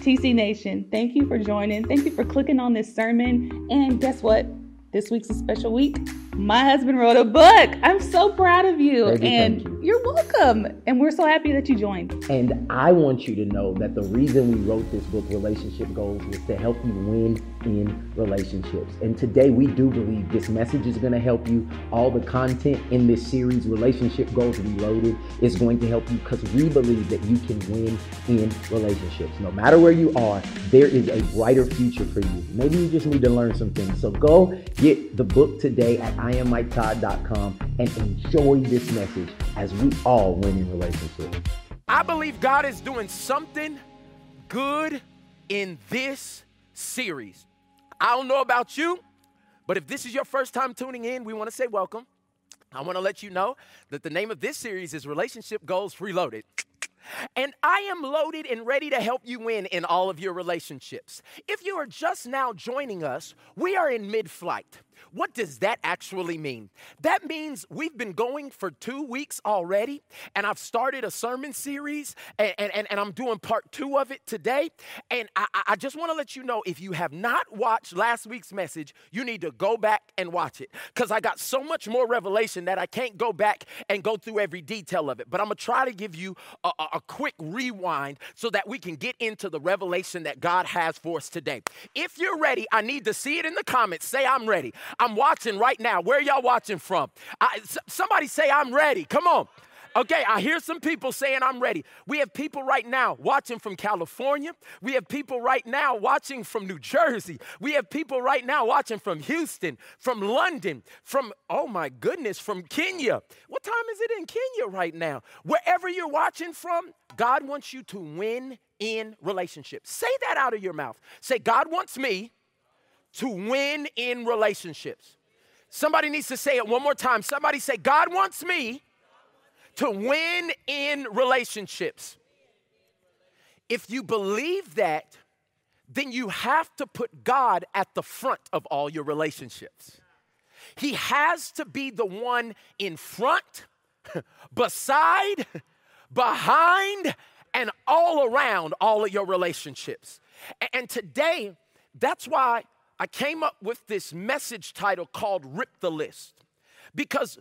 TC Nation, thank you for joining. Thank you for clicking on this sermon. And guess what? This week's a special week. My husband wrote a book. I'm so proud of you. Baby, and thank you. You're welcome. And we're so happy that you joined. And I want you to know that the reason we wrote this book, Relationship Goals, was to help you win in relationships. And today we do believe this message is going to help you. All the content in this series, Relationship Goals Reloaded, is going to help you because we believe that you can win in relationships. No matter where you are, there is a brighter future for you. Maybe you just need to learn some things. So go get the book today at IamMikeTodd.com and enjoy this message as we all win in relationships. I believe God is doing something good in this series. I don't know about you, but if this is your first time tuning in, we want to say welcome. I want to let you know that the name of this series is Relationship Goals Reloaded. And I am loaded and ready to help you win in all of your relationships. If you are just now joining us, we are in mid-flight. What does that actually mean? That means we've been going for 2 weeks already, and I've started a sermon series, and I'm doing part 2 of it today. And I just want to let you know, if you have not watched last week's message, you need to go back and watch it, because I got so much more revelation that I can't go back and go through every detail of it. But I'm going to try to give you a quick rewind so that we can get into the revelation that God has for us today. If you're ready, I need to see it in the comments. Say, I'm ready. I'm watching right now. Where are y'all watching from? Somebody say, I'm ready. Come on. Okay, I hear some people saying I'm ready. We have people right now watching from California. We have people right now watching from New Jersey. We have people right now watching from Houston, from London, from, oh my goodness, from Kenya. What time is it in Kenya right now? Wherever you're watching from, God wants you to win in relationships. Say that out of your mouth. Say, God wants me to win in relationships. Somebody needs to say it one more time. Somebody say, God wants me to win in relationships. If you believe that, then you have to put God at the front of all your relationships. He has to be the one in front, beside, behind, and all around all of your relationships. And today, that's why I came up with this message title called Rip the List. Because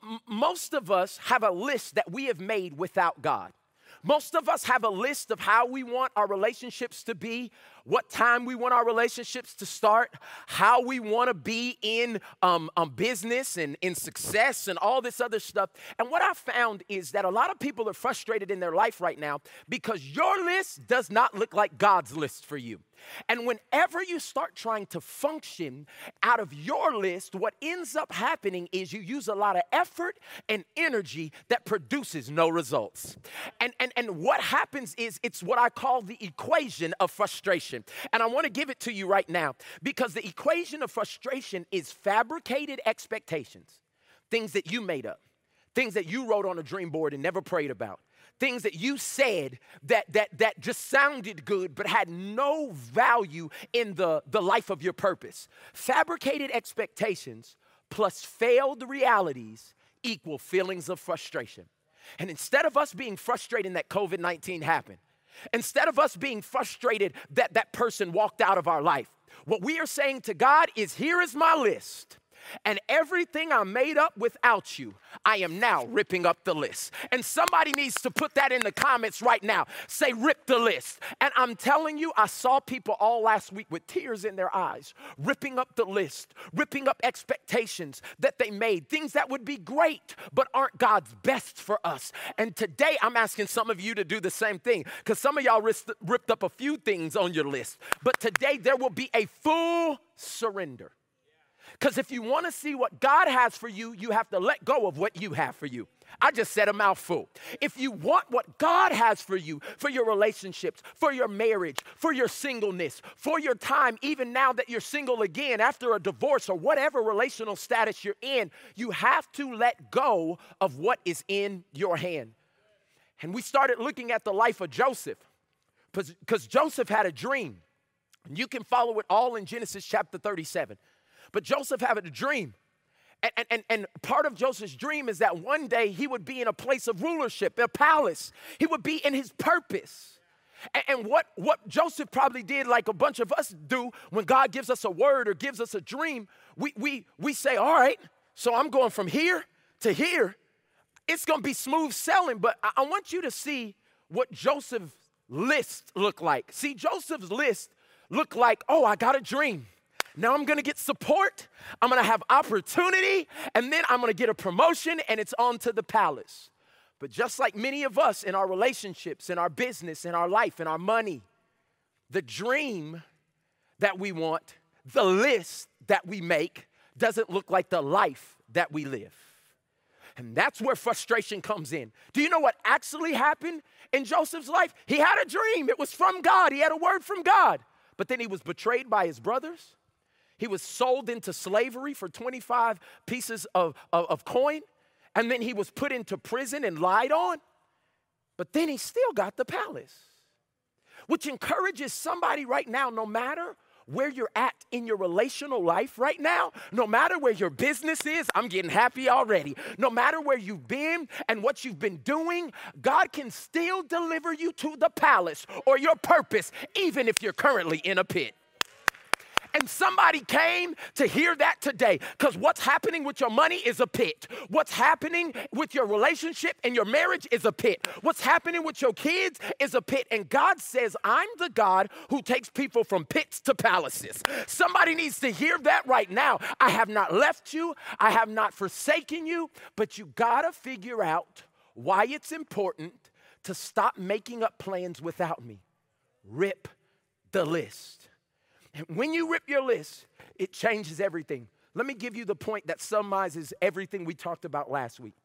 most of us have a list that we have made without God. Most of us have a list of how we want our relationships to be, what time we want our relationships to start, how we want to be in business and in success and all this other stuff. And what I found is that a lot of people are frustrated in their life right now because your list does not look like God's list for you. And whenever you start trying to function out of your list, what ends up happening is you use a lot of effort and energy that produces no results. And what happens is it's what I call the equation of frustration. And I want to give it to you right now, because the equation of frustration is fabricated expectations, things that you made up, things that you wrote on a dream board and never prayed about. Things that you said that just sounded good but had no value in the life of your purpose. Fabricated expectations plus failed realities equal feelings of frustration. And instead of us being frustrated that COVID-19 happened, instead of us being frustrated that that person walked out of our life, what we are saying to God is, here is my list. And everything I made up without you, I am now ripping up the list. And somebody needs to put that in the comments right now. Say, rip the list. And I'm telling you, I saw people all last week with tears in their eyes, ripping up the list, ripping up expectations that they made, things that would be great, but aren't God's best for us. And today, I'm asking some of you to do the same thing, because some of y'all ripped up a few things on your list. But today, there will be a full surrender. Because if you want to see what God has for you, you have to let go of what you have for you. I just said a mouthful. If you want what God has for you, for your relationships, for your marriage, for your singleness, for your time, even now that you're single again, after a divorce or whatever relational status you're in, you have to let go of what is in your hand. And we started looking at the life of Joseph, because Joseph had a dream. And you can follow it all in Genesis chapter 37. But Joseph had a dream. And part of Joseph's dream is that one day he would be in a place of rulership, a palace. He would be in his purpose. And what Joseph probably did, like a bunch of us do when God gives us a word or gives us a dream, we say, all right, so I'm going from here to here. It's going to be smooth sailing, but I want you to see what Joseph's list looked like. See, Joseph's list looked like, oh, I got a dream. Now I'm going to get support. I'm going to have opportunity, and then I'm going to get a promotion, and it's on to the palace. But just like many of us in our relationships, in our business, in our life, in our money, the dream that we want, the list that we make doesn't look like the life that we live. And that's where frustration comes in. Do you know what actually happened in Joseph's life? He had a dream. It was from God. He had a word from God. But then he was betrayed by his brothers. He was sold into slavery for 25 pieces of coin. And then he was put into prison and lied on. But then he still got the palace. Which encourages somebody right now, no matter where you're at in your relational life right now, no matter where your business is, I'm getting happy already. No matter where you've been and what you've been doing, God can still deliver you to the palace or your purpose, even if you're currently in a pit. And somebody came to hear that today, because what's happening with your money is a pit. What's happening with your relationship and your marriage is a pit. What's happening with your kids is a pit. And God says, I'm the God who takes people from pits to palaces. Somebody needs to hear that right now. I have not left you. I have not forsaken you. But you got to figure out why it's important to stop making up plans without me. Rip the list. And when you rip your list, it changes everything. Let me give you the point that summarizes everything we talked about last week.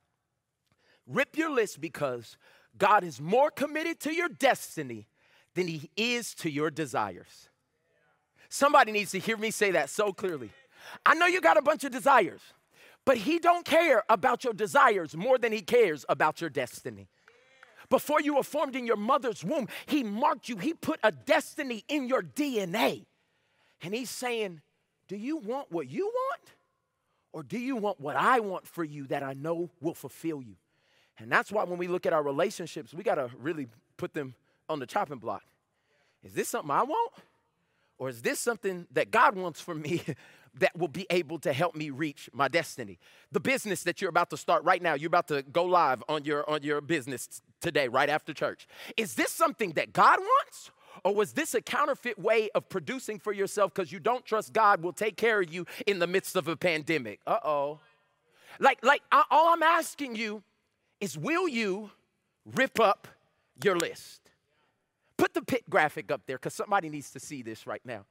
Rip your list because God is more committed to your destiny than he is to your desires. Somebody needs to hear me say that so clearly. I know you got a bunch of desires, but he don't care about your desires more than he cares about your destiny. Before you were formed in your mother's womb, he marked you. He put a destiny in your DNA. And he's saying, do you want what you want? Or do you want what I want for you that I know will fulfill you? And that's why when we look at our relationships, we got to really put them on the chopping block. Is this something I want? Or is this something that God wants for me that will be able to help me reach my destiny? The business that you're about to start right now, you're about to go live on your business today, right after church. Is this something that God wants? Or was this a counterfeit way of producing for yourself because you don't trust God will take care of you in the midst of a pandemic? Uh-oh. All I'm asking you is, will you rip up your list? Put the pit graphic up there because somebody needs to see this right now.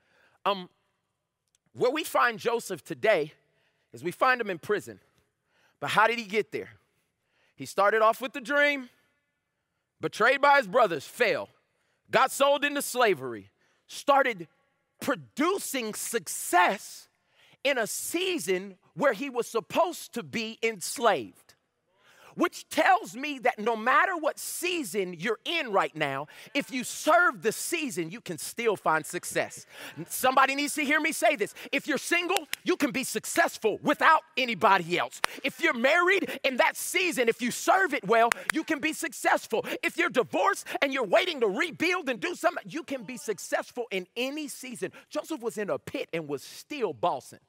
Where we find Joseph today is we find him in prison. But how did he get there? He started off with the dream, betrayed by his brothers, fell. Got sold into slavery, started producing success in a season where he was supposed to be enslaved. Which tells me that no matter what season you're in right now, if you serve the season, you can still find success. Somebody needs to hear me say this. If you're single, you can be successful without anybody else. If you're married in that season, if you serve it well, you can be successful. If you're divorced and you're waiting to rebuild and do something, you can be successful in any season. Joseph was in a pit and was still bossing.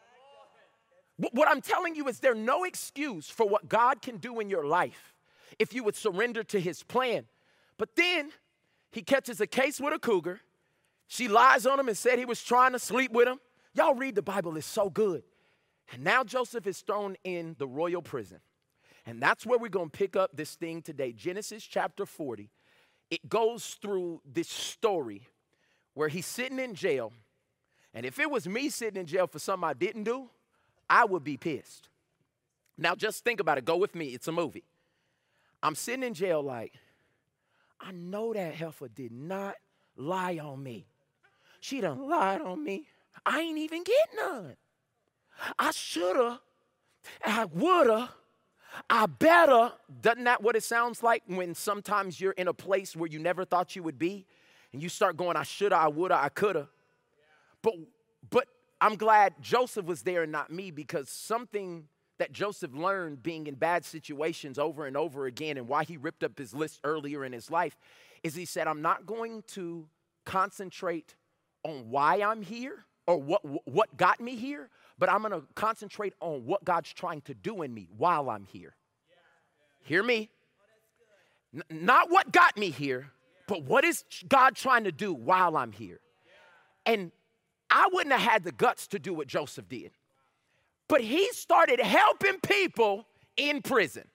What I'm telling you is there's no excuse for what God can do in your life if you would surrender to his plan. But then he catches a case with a cougar. She lies on him and said he was trying to sleep with him. Y'all read the Bible, it's so good. And now Joseph is thrown in the royal prison. And that's where we're going to pick up this thing today. Genesis chapter 40. It goes through this story where he's sitting in jail. And if it was me sitting in jail for something I didn't do, I would be pissed. Now just think about it. Go with me. It's a movie. I'm sitting in jail like, I know that heifer did not lie on me. She done lied on me. I ain't even get none. I shoulda, I woulda, I better. Doesn't that what it sounds like when sometimes you're in a place where you never thought you would be and you start going, I shoulda, I woulda, I coulda. But I'm glad Joseph was there and not me, because something that Joseph learned being in bad situations over and over again and why he ripped up his list earlier in his life is he said, I'm not going to concentrate on why I'm here or what got me here, but I'm going to concentrate on what God's trying to do in me while I'm here. Hear me? Not what got me here, but what is God trying to do while I'm here? And I wouldn't have had the guts to do what Joseph did. But he started helping people in prison.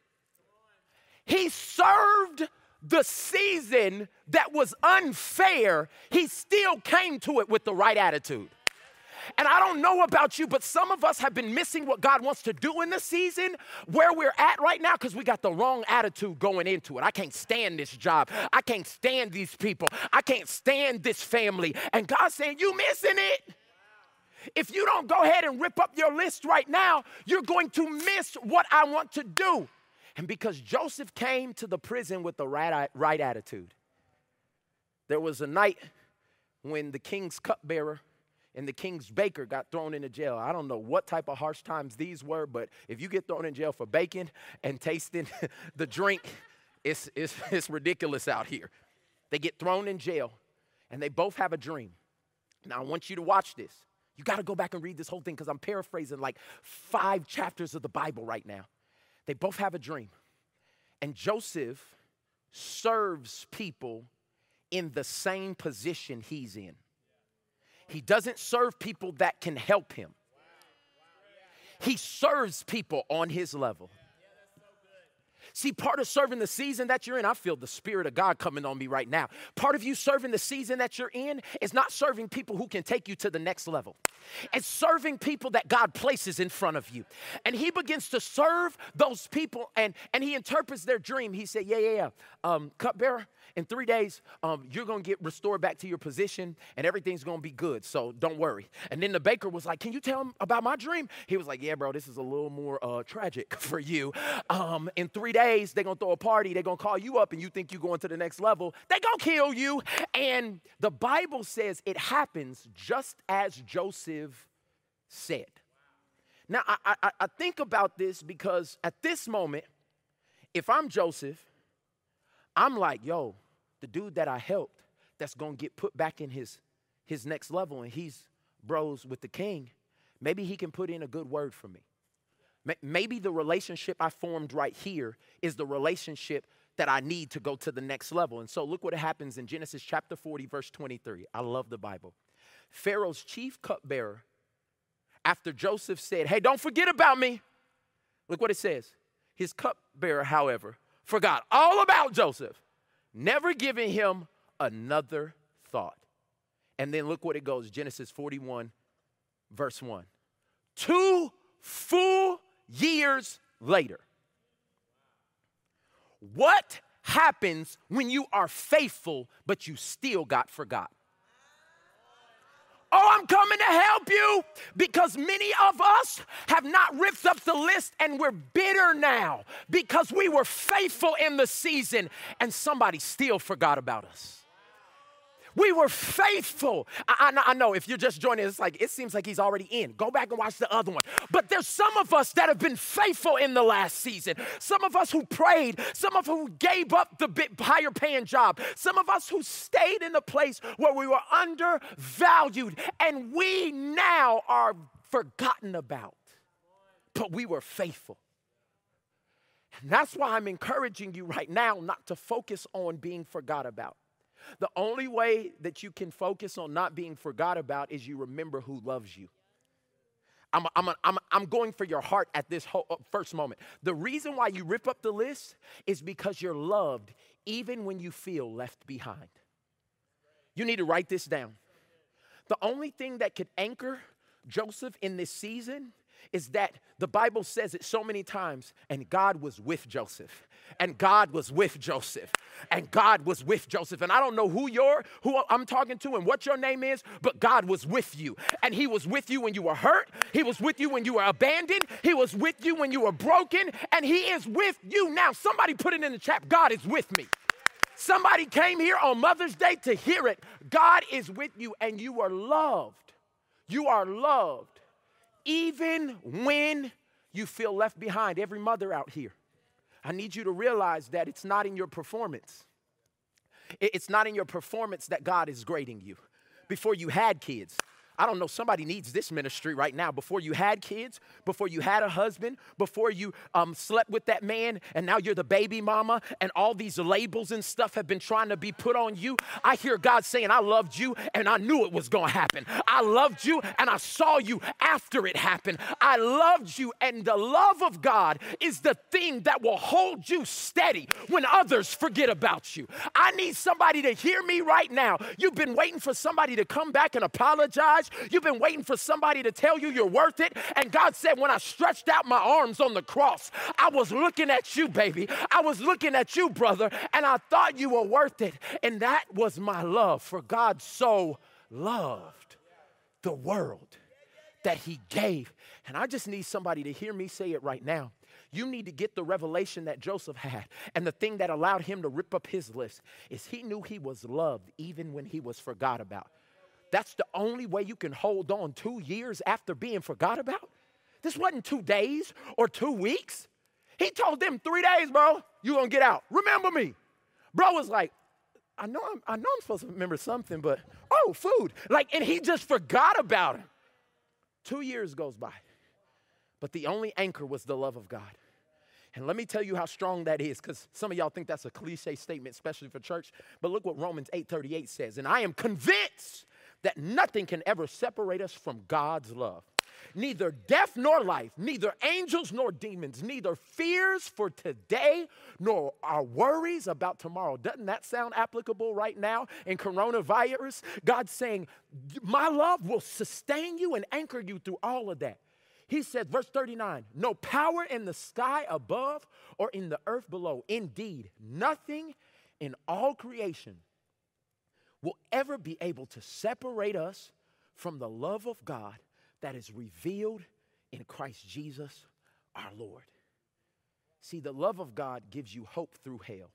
He served the season that was unfair. He still came to it with the right attitude. And I don't know about you, but some of us have been missing what God wants to do in the season where we're at right now because we got the wrong attitude going into it. I can't stand this job. I can't stand these people. I can't stand this family. And God's saying, you missing it. If you don't go ahead and rip up your list right now, you're going to miss what I want to do. And because Joseph came to the prison with the right attitude, there was a night when the king's cupbearer and the king's baker got thrown into jail. I don't know what type of harsh times these were, but if you get thrown in jail for baking and tasting the drink, it's ridiculous out here. They get thrown in jail, and they both have a dream. Now, I want you to watch this. You got to go back and read this whole thing because I'm paraphrasing like 5 chapters of the Bible right now. They both have a dream. And Joseph serves people in the same position he's in. He doesn't serve people that can help him. He serves people on his level. See, part of serving the season that you're in, I feel the Spirit of God coming on me right now. Part of you serving the season that you're in is not serving people who can take you to the next level. It's serving people that God places in front of you. And he begins to serve those people, and he interprets their dream. He said, cupbearer, in 3 days, you're going to get restored back to your position, and everything's going to be good, so don't worry. And then the baker was like, can you tell him about my dream? He was like, yeah, bro, this is a little more tragic for you. In 3 days, they're going to throw a party. They're going to call you up, and you think you're going to the next level. They're going to kill you. And the Bible says it happens just as Joseph said. Now, I think about this because at this moment, if I'm Joseph, I'm like, yo, the dude that I helped that's going to get put back in his next level and he's bros with the king, maybe he can put in a good word for me. Maybe the relationship I formed right here is the relationship that I need to go to the next level. And so look what happens in Genesis chapter 40, verse 23. I love the Bible. Pharaoh's chief cupbearer, after Joseph said, hey, don't forget about me. Look what it says. His cupbearer, however, forgot all about Joseph, never giving him another thought. And then look what it goes, Genesis 41, verse 1. 2 full years later. What happens when you are faithful, but you still got forgot? Oh, I'm coming to help you because many of us have not ripped up the list and we're bitter now because we were faithful in the season and somebody still forgot about us. We were faithful. I know if you're just joining, it's like, it seems like he's already in. Go back and watch the other one. But there's some of us that have been faithful in the last season. Some of us who prayed. Some of us who gave up the bit higher paying job. Some of us who stayed in a place where we were undervalued. And we now are forgotten about. But we were faithful. And that's why I'm encouraging you right now not to focus on being forgot about. The only way that you can focus on not being forgot about is you remember who loves you. I'm going for your heart at this first moment. The reason why you rip up the list is because you're loved even when you feel left behind. You need to write this down. The only thing that could anchor Joseph in this season is that the Bible says it so many times, and God was with Joseph, and God was with Joseph, and God was with Joseph. And I don't know who I'm talking to and what your name is, but God was with you. And he was with you when you were hurt. He was with you when you were abandoned. He was with you when you were broken, and he is with you now. Somebody put it in the chat, God is with me. Somebody came here on Mother's Day to hear it. God is with you, and you are loved. You are loved. Even when you feel left behind, every mother out here, I need you to realize that it's not in your performance. It's not in your performance that God is grading you. Before you had kids, I don't know, somebody needs this ministry right now. Before you had kids, before you had a husband, before you slept with that man, and now you're the baby mama, and all these labels and stuff have been trying to be put on you. I hear God saying, I loved you, and I knew it was going to happen. I loved you, and I saw you after it happened. I loved you, and the love of God is the thing that will hold you steady when others forget about you. I need somebody to hear me right now. You've been waiting for somebody to come back and apologize. You've been waiting for somebody to tell you you're worth it. And God said, when I stretched out my arms on the cross, I was looking at you, baby. I was looking at you, brother, and I thought you were worth it. And that was my love. For God so loved the world that he gave. And I just need somebody to hear me say it right now. You need to get the revelation that Joseph had. And the thing that allowed him to rip up his list is he knew he was loved even when he was forgot about. That's the only way you can hold on 2 years after being forgot about. This wasn't 2 days or 2 weeks. He told them 3 days, bro, you gonna get out. Remember me. Bro was like, I know I'm supposed to remember something, but, oh, food. And he just forgot about him. 2 years goes by. But the only anchor was the love of God. And let me tell you how strong that is, because some of y'all think that's a cliche statement, especially for church. But look what Romans 8:38 says. And I am convinced that nothing can ever separate us from God's love. Neither death nor life, neither angels nor demons, neither fears for today nor our worries about tomorrow. Doesn't that sound applicable right now in coronavirus? God's saying, my love will sustain you and anchor you through all of that. He said, verse 39, no power in the sky above or in the earth below. Indeed, nothing in all creation will ever be able to separate us from the love of God that is revealed in Christ Jesus our Lord. See, the love of God gives you hope through hell.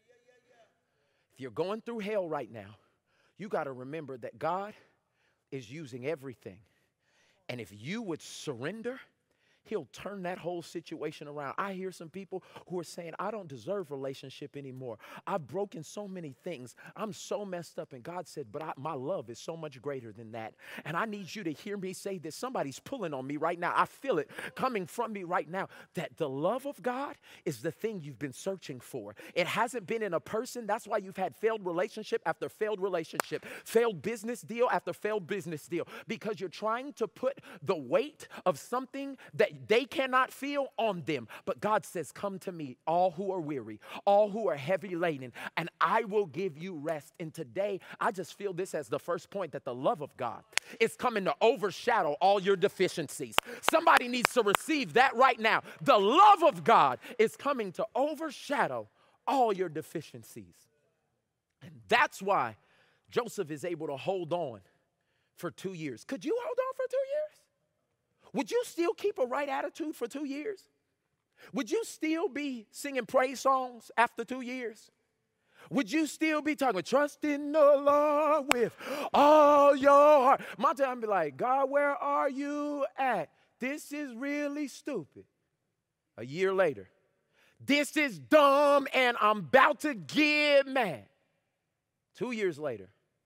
If you're going through hell right now, you got to remember that God is using everything. And if you would surrender, he'll turn that whole situation around. I hear some people who are saying, I don't deserve relationship anymore. I've broken so many things. I'm so messed up. And God said, but my love is so much greater than that. And I need you to hear me say this. Somebody's pulling on me right now. I feel it coming from me right now, that the love of God is the thing you've been searching for. It hasn't been in a person. That's why you've had failed relationship after failed relationship, failed business deal after failed business deal, because you're trying to put the weight of something that they cannot feel on them. But God says, come to me, all who are weary, all who are heavy laden, and I will give you rest. And today, I just feel this as the first point, that the love of God is coming to overshadow all your deficiencies. Somebody needs to receive that right now. The love of God is coming to overshadow all your deficiencies. And that's why Joseph is able to hold on for 2 years. Could you hold on for 2 years? Would you still keep a right attitude for 2 years? Would you still be singing praise songs after 2 years? Would you still be talking, trust in the Lord with all your heart? My time be like, God, where are you at? This is really stupid. A year later, this is dumb and I'm about to get mad. 2 years later,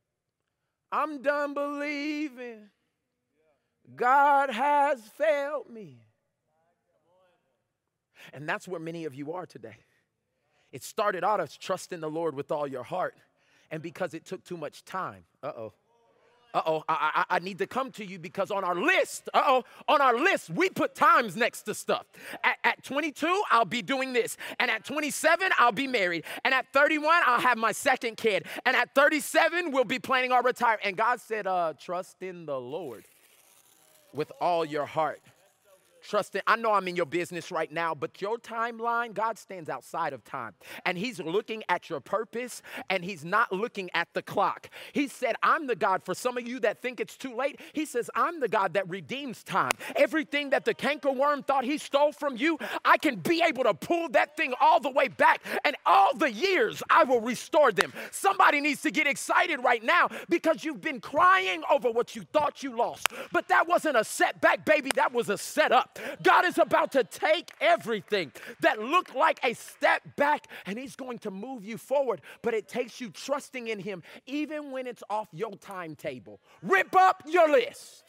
I'm done believing. God has failed me. And that's where many of you are today. It started out as trust in the Lord with all your heart. And because it took too much time, I need to come to you, because on our list, we put times next to stuff. At 22, I'll be doing this. And at 27, I'll be married. And at 31, I'll have my second kid. And at 37, we'll be planning our retirement. And God said, trust in the Lord with all your heart. Trust in, I know I'm in your business right now, but your timeline, God stands outside of time. And he's looking at your purpose, and he's not looking at the clock. He said, I'm the God, for some of you that think it's too late, he says, I'm the God that redeems time. Everything that the cankerworm thought he stole from you, I can be able to pull that thing all the way back, and all the years I will restore them. Somebody needs to get excited right now, because you've been crying over what you thought you lost. But that wasn't a setback, baby. That was a setup. God is about to take everything that looked like a step back and he's going to move you forward. But it takes you trusting in him even when it's off your timetable. Rip up your list.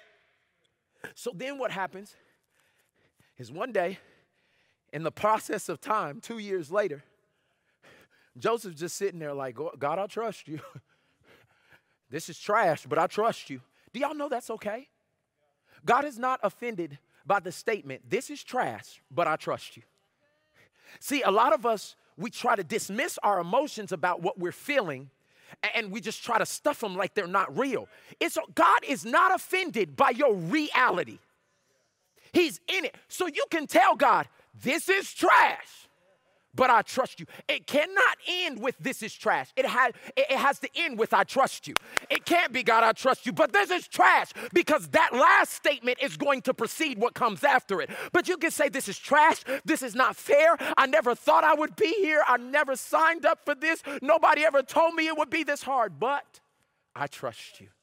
So then what happens is one day, in the process of time, 2 years later, Joseph's just sitting there like, God, I trust you. This is trash, but I trust you. Do y'all know that's okay? God is not offended by the statement, this is trash, but I trust you. See, a lot of us, we try to dismiss our emotions about what we're feeling, and we just try to stuff them like they're not real. God is not offended by your reality. He's in it. So you can tell God, this is trash, but I trust you. It cannot end with this is trash. It has to end with I trust you. It can't be God, I trust you, but this is trash, because that last statement is going to precede what comes after it. But you can say this is trash. This is not fair. I never thought I would be here. I never signed up for this. Nobody ever told me it would be this hard, but I trust you.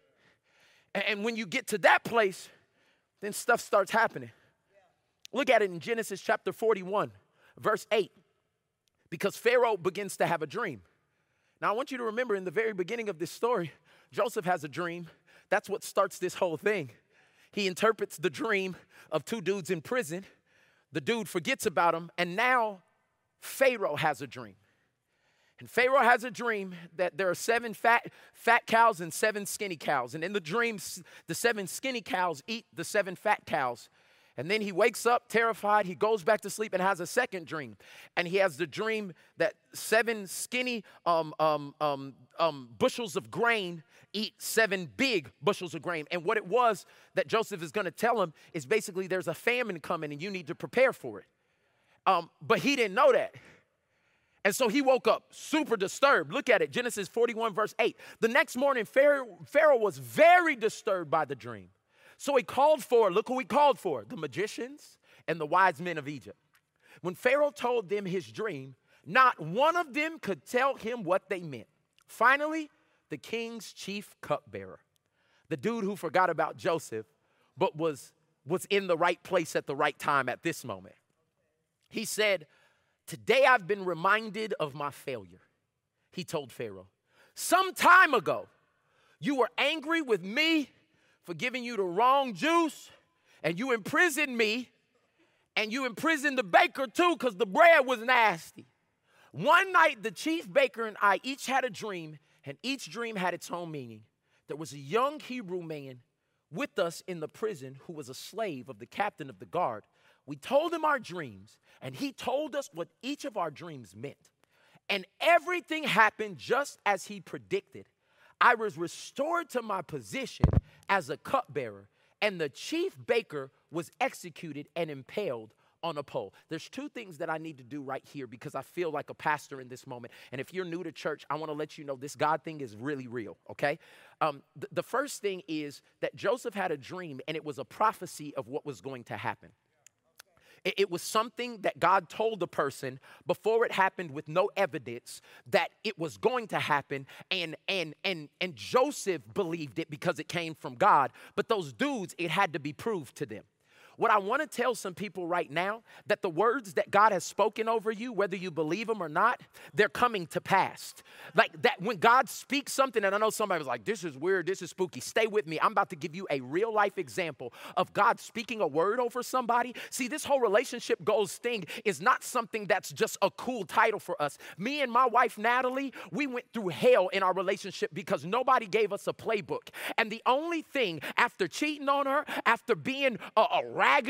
And when you get to that place, then stuff starts happening. Look at it in Genesis chapter 41, verse 8, because Pharaoh begins to have a dream. Now, I want you to remember in the very beginning of this story, Joseph has a dream. That's what starts this whole thing. He interprets the dream of two dudes in prison. The dude forgets about him, and now Pharaoh has a dream. And Pharaoh has a dream that there are 7 fat cows and 7 skinny cows. And in the dreams, the 7 skinny cows eat the 7 fat cows. And then he wakes up terrified. He goes back to sleep and has a second dream. And he has the dream that 7 skinny bushels of grain eat 7 big bushels of grain. And what it was that Joseph is going to tell him is basically there's a famine coming and you need to prepare for it. But he didn't know that. And so he woke up super disturbed. Look at it, Genesis 41, verse 8. The next morning, Pharaoh was very disturbed by the dream. So he called for, look who he called for, the magicians and the wise men of Egypt. When Pharaoh told them his dream, not one of them could tell him what they meant. Finally, the king's chief cupbearer, the dude who forgot about Joseph, but was in the right place at the right time at this moment. He said, today I've been reminded of my failure, he told Pharaoh. Some time ago, you were angry with me for giving you the wrong juice, and you imprisoned me, and you imprisoned the baker too because the bread was nasty. One night, the chief baker and I each had a dream, and each dream had its own meaning. There was a young Hebrew man with us in the prison who was a slave of the captain of the guard. We told him our dreams, and he told us what each of our dreams meant. And everything happened just as he predicted. I was restored to my position as a cupbearer, and the chief baker was executed and impaled on a pole. There's 2 things that I need to do right here because I feel like a pastor in this moment. And if you're new to church, I want to let you know this God thing is really real, okay? The first thing is that Joseph had a dream, and it was a prophecy of what was going to happen. It was something that God told the person before it happened with no evidence that it was going to happen. And Joseph believed it because it came from God. But those dudes, it had to be proved to them. What I want to tell some people right now, that the words that God has spoken over you, whether you believe them or not, they're coming to pass. Like that, when God speaks something, and I know somebody was like, this is weird, this is spooky. Stay with me. I'm about to give you a real life example of God speaking a word over somebody. See, this whole relationship goals thing is not something that's just a cool title for us. Me and my wife, Natalie, we went through hell in our relationship because nobody gave us a playbook. And the only thing, after cheating on her, after being a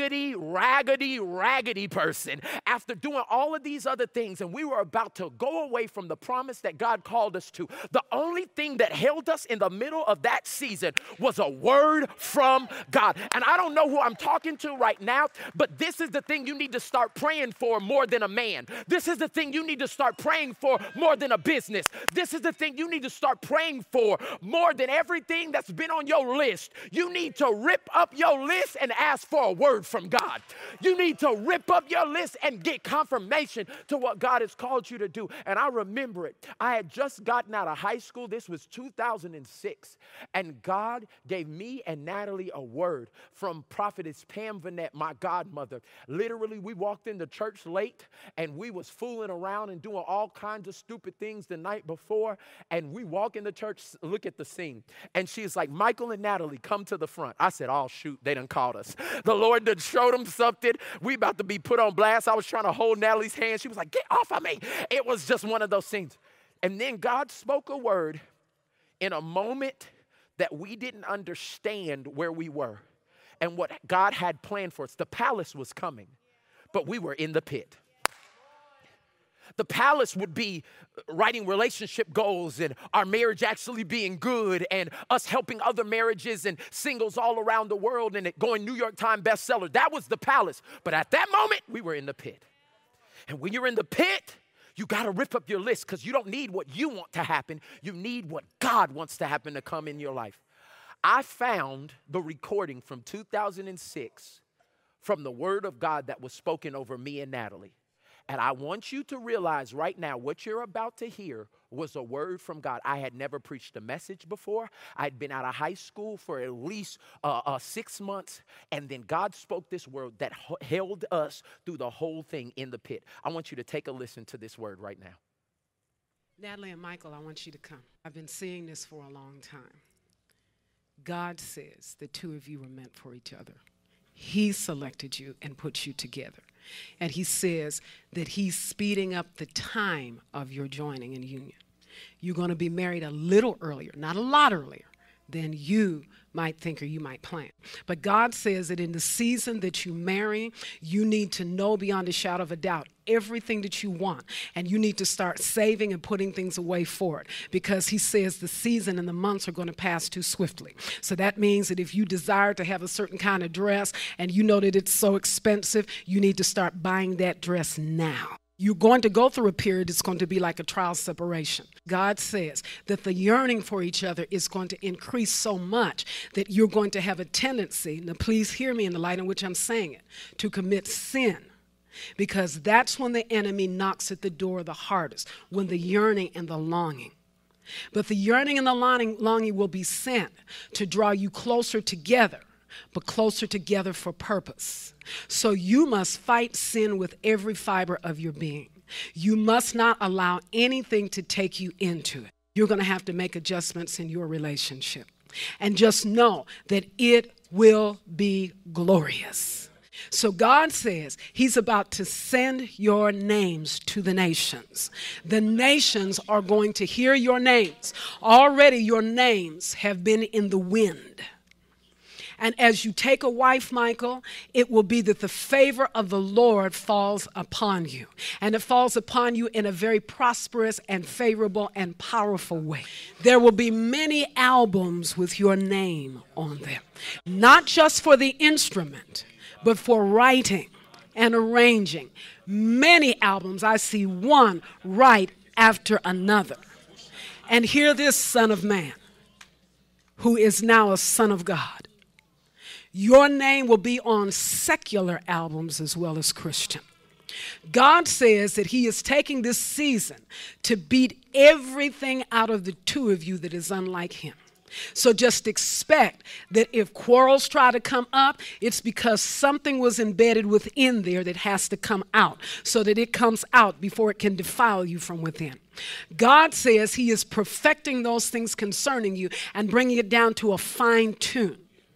raggedy person, after doing all of these other things, and we were about to go away from the promise that God called us to, the only thing that held us in the middle of that season was a word from God. And I don't know who I'm talking to right now, but this is the thing you need to start praying for more than a man. This is the thing you need to start praying for more than a business. This is the thing you need to start praying for more than everything that's been on your list. You need to rip up your list and ask for a word word from God. You need to rip up your list and get confirmation to what God has called you to do. And I remember it. I had just gotten out of high school. This was 2006. And God gave me and Natalie a word from prophetess Pam Vanette, my godmother. Literally, we walked into church late and we was fooling around and doing all kinds of stupid things the night before. And we walk into church, look at the scene. And she's like, Michael and Natalie, come to the front. I said, oh, shoot, they done called us. The Lord done showed them something. We about to be put on blast. I was trying to hold Natalie's hand. She was like, get off of me. It was just one of those things. And then God spoke a word in a moment that we didn't understand where we were and what God had planned for us. The palace was coming, but we were in the pit. The palace would be writing relationship goals and our marriage actually being good and us helping other marriages and singles all around the world and it going New York Times bestseller. That was the palace. But at that moment, we were in the pit. And when you're in the pit, you got to rip up your list because you don't need what you want to happen. You need what God wants to happen to come in your life. I found the recording from 2006 from the word of God that was spoken over me and Natalie. And I want you to realize right now what you're about to hear was a word from God. I had never preached a message before. I'd been out of high school for at least 6 months. And then God spoke this word that held us through the whole thing in the pit. I want you to take a listen to this word right now. Natalie and Michael, I want you to come. I've been seeing this for a long time. God says the two of you were meant for each other. He selected you and put you together. And he says that he's speeding up the time of your joining in union. You're going to be married a little earlier, not a lot earlier, than you might think or you might plan. But God says that in the season that you marry, you need to know beyond a shadow of a doubt everything that you want. And you need to start saving and putting things away for it. Because he says the season and the months are going to pass too swiftly. So that means that if you desire to have a certain kind of dress and you know that it's so expensive, you need to start buying that dress now. You're going to go through a period that's going to be like a trial separation. God says that the yearning for each other is going to increase so much that you're going to have a tendency, now please hear me in the light in which I'm saying it, to commit sin. Because that's when the enemy knocks at the door the hardest, when the yearning and the longing. But the yearning and the longing will be sent to draw you closer together, but closer together for purpose. So you must fight sin with every fiber of your being. You must not allow anything to take you into it. You're going to have to make adjustments in your relationship. And just know that it will be glorious. So God says he's about to send your names to the nations. The nations are going to hear your names. Already your names have been in the wind. And as you take a wife, Michael, it will be that the favor of the Lord falls upon you. And it falls upon you in a very prosperous and favorable and powerful way. There will be many albums with your name on them. Not just for the instrument, but for writing and arranging. Many albums, I see one right after another. And hear this, Son of Man, who is now a son of God. Your name will be on secular albums as well as Christian. God says that he is taking this season to beat everything out of the two of you that is unlike him. So just expect that if quarrels try to come up, it's because something was embedded within there that has to come out so that it comes out before it can defile you from within. God says he is perfecting those things concerning you and bringing it down to a fine tune.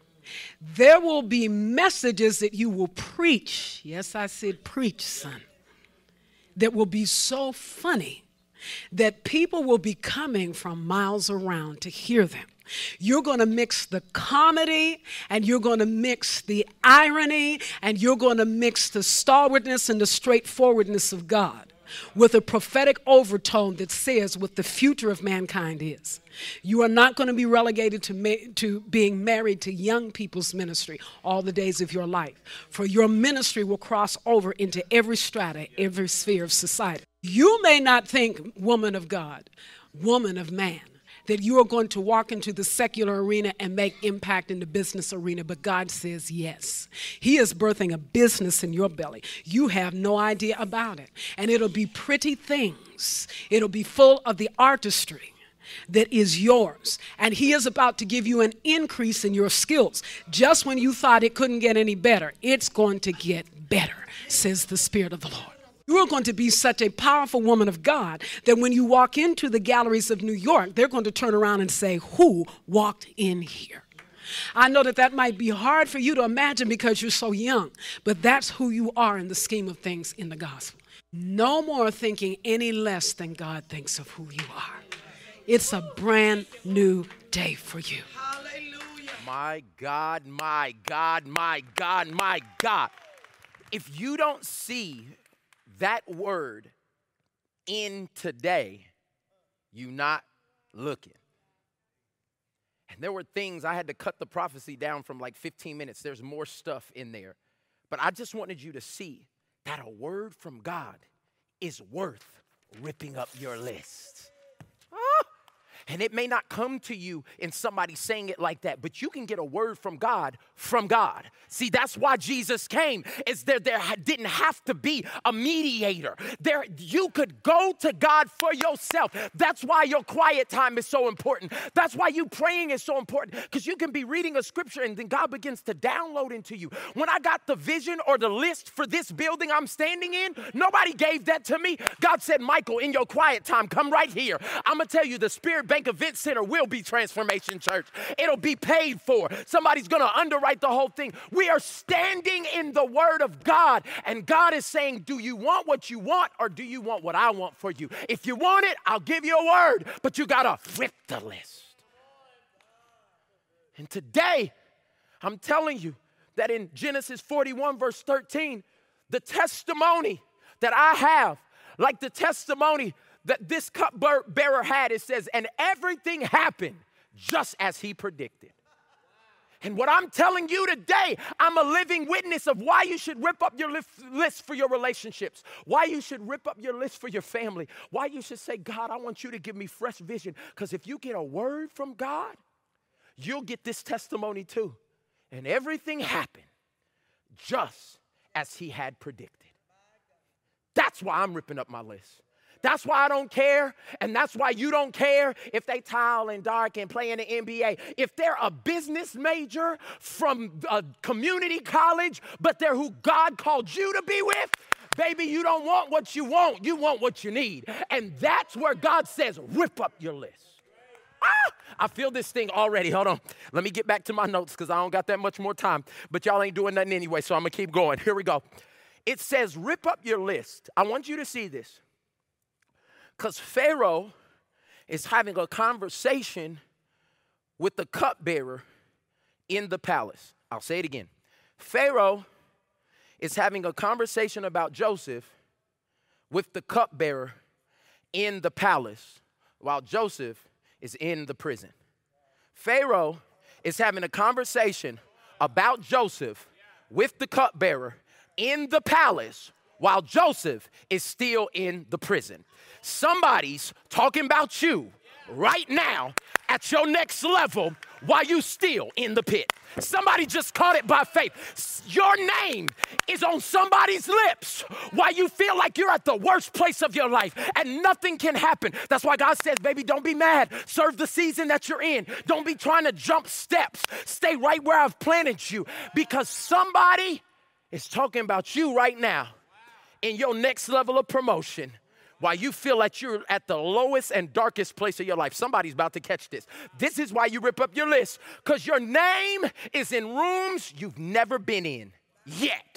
There will be messages that you will preach. Yes, I said preach, son. That will be so funny that people will be coming from miles around to hear them. You're going to mix the comedy and you're going to mix the irony and you're going to mix the stalwartness and the straightforwardness of God with a prophetic overtone that says what the future of mankind is. You are not going to be relegated to being married to young people's ministry all the days of your life. For your ministry will cross over into every strata, every sphere of society. You may not think, woman of God, woman of man, that you are going to walk into the secular arena and make impact in the business arena, but God says yes. He is birthing a business in your belly. You have no idea about it. And it'll be pretty things. It'll be full of the artistry that is yours. And he is about to give you an increase in your skills. Just when you thought it couldn't get any better, it's going to get better, says the Spirit of the Lord. You are going to be such a powerful woman of God that when you walk into the galleries of New York, they're going to turn around and say, who walked in here? I know that might be hard for you to imagine because you're so young, but that's who you are in the scheme of things in the gospel. No more thinking any less than God thinks of who you are. It's a brand new day for you. Hallelujah. My God, my God, my God, my God. If you don't see that word in today, you not looking. And there were things, I had to cut the prophecy down from like 15 minutes. There's more stuff in there. But I just wanted you to see that a word from God is worth ripping up your list. And it may not come to you in somebody saying it like that, but you can get a word from God from God. See, that's why Jesus came, is there didn't have to be a mediator. You could go to God for yourself. That's why your quiet time is so important. That's why you praying is so important, because you can be reading a scripture and then God begins to download into you. When I got the vision or the list for this building I'm standing in, nobody gave that to me. God said, Michael, in your quiet time, come right here. I'm going to tell you, the Spirit Bank Event Center will be Transformation Church. It'll be paid for. Somebody's going to underwrite the whole thing. We are standing in the Word of God, and God is saying, do you want what you want, or do you want what I want for you? If you want it, I'll give you a word, but you got to rip the list. And today, I'm telling you that in Genesis 41, verse 13, the testimony that I have, like the testimony that this cupbearer had, it says, and everything happened just as he predicted. And what I'm telling you today, I'm a living witness of why you should rip up your list for your relationships, why you should rip up your list for your family, why you should say, God, I want you to give me fresh vision. Because if you get a word from God, you'll get this testimony too. And everything happened just as he had predicted. That's why I'm ripping up my list. That's why I don't care, and that's why you don't care if they tall and dark and play in the NBA. If they're a business major from a community college, but they're who God called you to be with, baby, you don't want what you want what you need. And that's where God says, rip up your list. I feel this thing already. Hold on. Let me get back to my notes because I don't got that much more time, but y'all ain't doing nothing anyway, so I'm going to keep going. Here we go. It says, rip up your list. I want you to see this. Because Pharaoh is having a conversation with the cupbearer in the palace. I'll say it again. Pharaoh is having a conversation about Joseph with the cupbearer in the palace while Joseph is in the prison. Pharaoh is having a conversation about Joseph with the cupbearer in the palace while Joseph is still in the prison. Somebody's talking about you right now at your next level while you still in the pit. Somebody just caught it by faith. Your name is on somebody's lips while you feel like you're at the worst place of your life and nothing can happen. That's why God says, baby, don't be mad. Serve the season that you're in. Don't be trying to jump steps. Stay right where I've planted you, because somebody is talking about you right now in your next level of promotion while you feel like you're at the lowest and darkest place of your life. Somebody's about to catch this. This is why you rip up your list, because your name is in rooms you've never been in yet.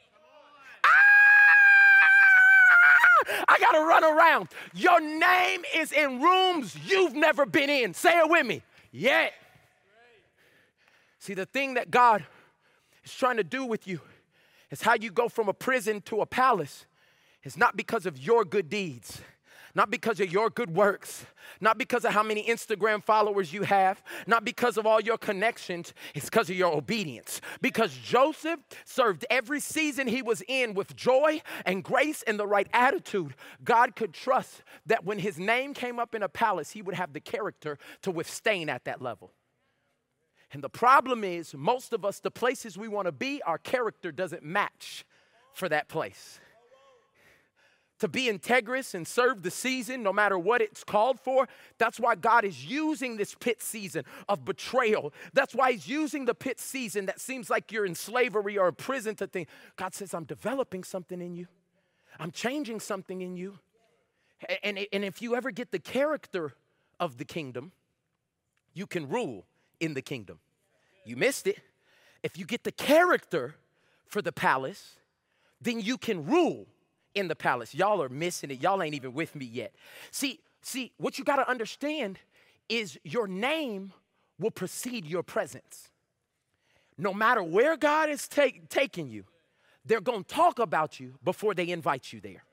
I got to run around. Your name is in rooms you've never been in. Say it with me. Yet. See, the thing that God is trying to do with you is how you go from a prison to a palace. It's not because of your good deeds, Not because of your good works, not because of how many Instagram followers you have, not because of all your connections. It's because of your obedience. Because Joseph served every season he was in with joy and grace and the right attitude. God could trust that when his name came up in a palace, he would have the character to withstand at that level. And the problem is, most of us, the places we want to be, our character doesn't match for that place. To be integrous and serve the season, no matter what it's called for. That's why God is using this pit season of betrayal. That's why he's using the pit season that seems like you're in slavery or a prison to think. God says, I'm developing something in you. I'm changing something in you. And if you ever get the character of the kingdom, you can rule in the kingdom. You missed it. If you get the character for the palace, then you can rule in the palace. Y'all are missing it. Y'all ain't even with me yet. See, what you got to understand is your name will precede your presence. No matter where God is taking you, they're going to talk about you before they invite you there.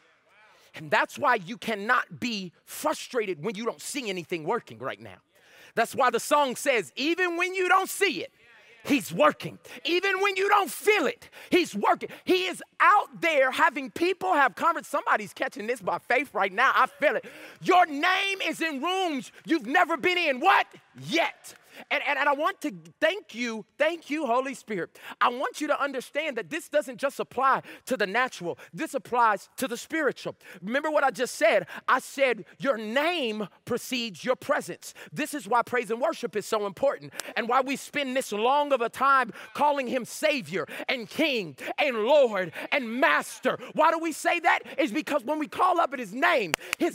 And that's why you cannot be frustrated when you don't see anything working right now. That's why the song says, even when you don't see it, he's working. Even when you don't feel it, he's working. He is out there having people have conversations. Somebody's catching this by faith right now. I feel it. Your name is in rooms you've never been in. What? Yet. And I want to thank you, Holy Spirit. I want you to understand that this doesn't just apply to the natural. This applies to the spiritual. Remember what I just said? I said your name precedes your presence. This is why praise and worship is so important and why we spend this long of a time calling him Savior and King and Lord and Master. Why do we say that? It's because when we call up at his name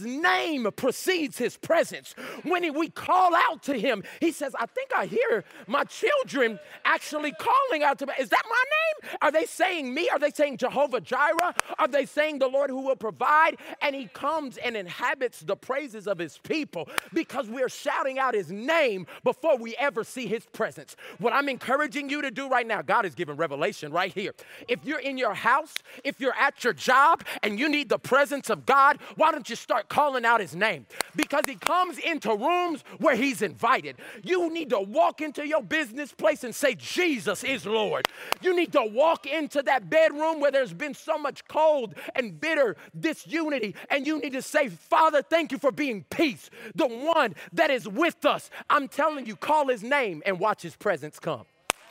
precedes his presence. When we call out to him, he says, I think I hear my children actually calling out to me. Is that my name? Are they saying me? Are they saying Jehovah Jireh? Are they saying the Lord who will provide? And he comes and inhabits the praises of his people because we're shouting out his name before we ever see his presence. What I'm encouraging you to do right now, God is giving revelation right here. If you're in your house, if you're at your job and you need the presence of God, why don't you start calling out his name? Because he comes into rooms where he's invited. You need to walk into your business place and say, Jesus is Lord. You need to walk into that bedroom where there's been so much cold and bitter disunity, and you need to say, Father, thank you for being peace, the one that is with us. I'm telling you, call his name and watch his presence come.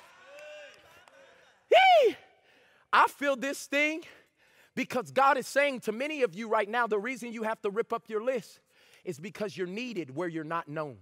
Yee! I feel this thing because God is saying to many of you right now, the reason you have to rip up your list is because you're needed where you're not known.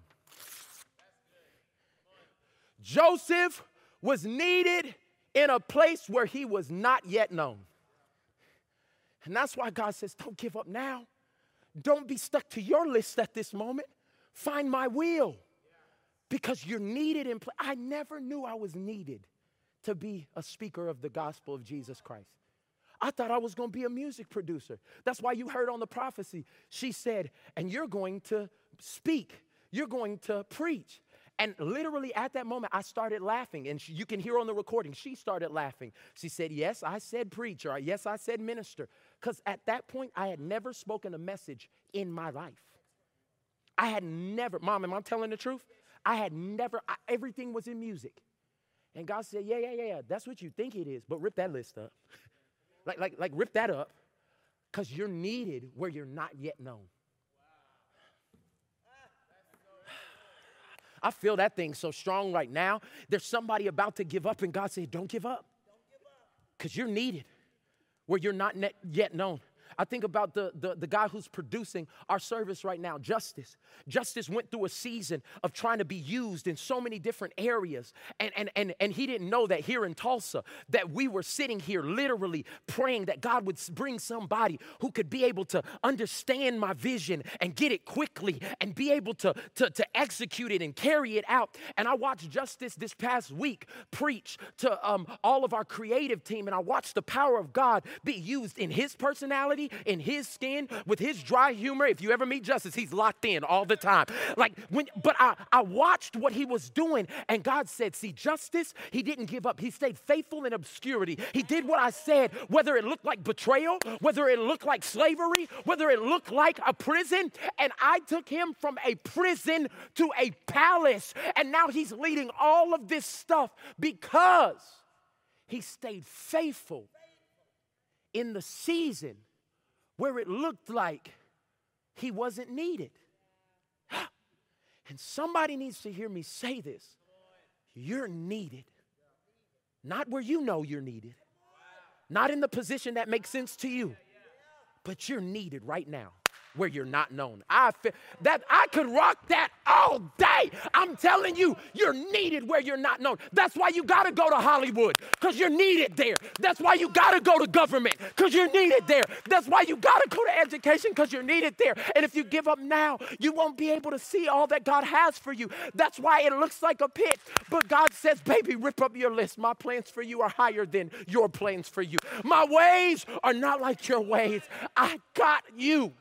Joseph was needed in a place where he was not yet known. And that's why God says, don't give up now. Don't be stuck to your list at this moment. Find my will because you're needed in place. I never knew I was needed to be a speaker of the gospel of Jesus Christ. I thought I was going to be a music producer. That's why you heard on the prophecy, she said, and you're going to speak. You're going to preach. And literally at that moment, I started laughing. And you can hear on the recording, she started laughing. She said, yes, I said preach, or yes, I said minister. Because at that point, I had never spoken a message in my life. I had never, Mom, am I telling the truth? I had never, everything was in music. And God said, yeah, that's what you think it is, but rip that list up. like rip that up, because you're needed where you're not yet known. I feel that thing so strong right now. There's somebody about to give up, and God said, don't give up. Because you're needed where you're not yet known. I think about the guy who's producing our service right now, Justice. Justice went through a season of trying to be used in so many different areas. And he didn't know that here in Tulsa, that we were sitting here literally praying that God would bring somebody who could be able to understand my vision and get it quickly and be able to execute it and carry it out. And I watched Justice this past week preach to all of our creative team, and I watched the power of God be used in his personality body, in his skin, with his dry humor. If you ever meet Justice, he's locked in all the time. But I watched what he was doing, and God said, see, Justice, he didn't give up. He stayed faithful in obscurity. He did what I said, whether it looked like betrayal, whether it looked like slavery, whether it looked like a prison. And I took him from a prison to a palace. And now he's leading all of this stuff because he stayed faithful in the season where it looked like he wasn't needed. And somebody needs to hear me say this. You're needed. Not where you know you're needed. Not in the position that makes sense to you. But you're needed right now where you're not known. I could rock that all day. I'm telling you, you're needed where you're not known. That's why you got to go to Hollywood, because you're needed there. That's why you got to go to government, because you're needed there. That's why you got to go to education, because you're needed there. And if you give up now, you won't be able to see all that God has for you. That's why it looks like a pit. But God says, baby, rip up your list. My plans for you are higher than your plans for you. My ways are not like your ways. I got you.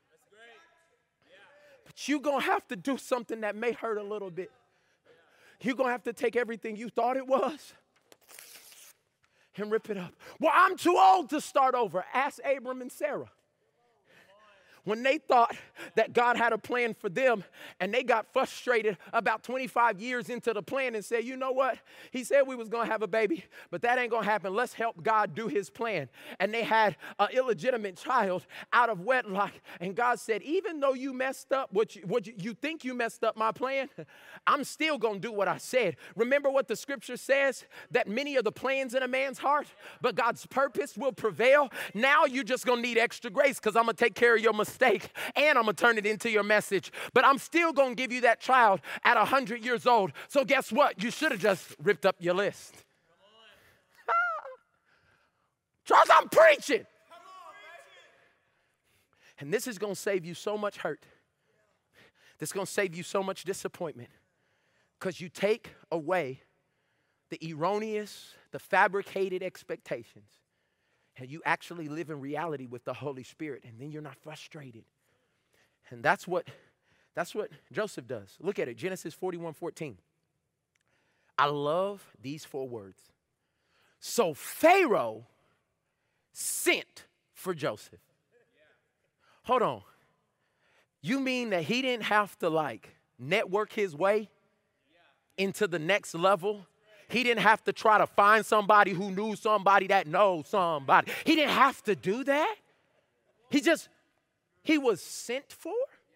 You're going to have to do something that may hurt a little bit. You're going to have to take everything you thought it was and rip it up. Well, I'm too old to start over. Ask Abram and Sarah. When they thought that God had a plan for them and they got frustrated about 25 years into the plan and said, you know what? He said we was going to have a baby, but that ain't going to happen. Let's help God do his plan. And they had an illegitimate child out of wedlock. And God said, even though you messed up, you think you messed up my plan, I'm still going to do what I said. Remember what the scripture says, that many are the plans in a man's heart, but God's purpose will prevail. Now you're just going to need extra grace, because I'm going to take care of your mistake. And I'm going to turn it into your message. But I'm still going to give you that child at 100 years old. So guess what? You should have just ripped up your list. Charles, I'm preaching. And this is going to save you so much hurt. This is going to save you so much disappointment. Because you take away the erroneous, the fabricated expectations. And you actually live in reality with the Holy Spirit, and then you're not frustrated. And that's what Joseph does. Look at it, Genesis 41:14. I love these 4 words. So Pharaoh sent for Joseph. Hold on. You mean that he didn't have to network his way into the next level? He didn't have to try to find somebody who knew somebody that knows somebody. He didn't have to do that. He was sent for.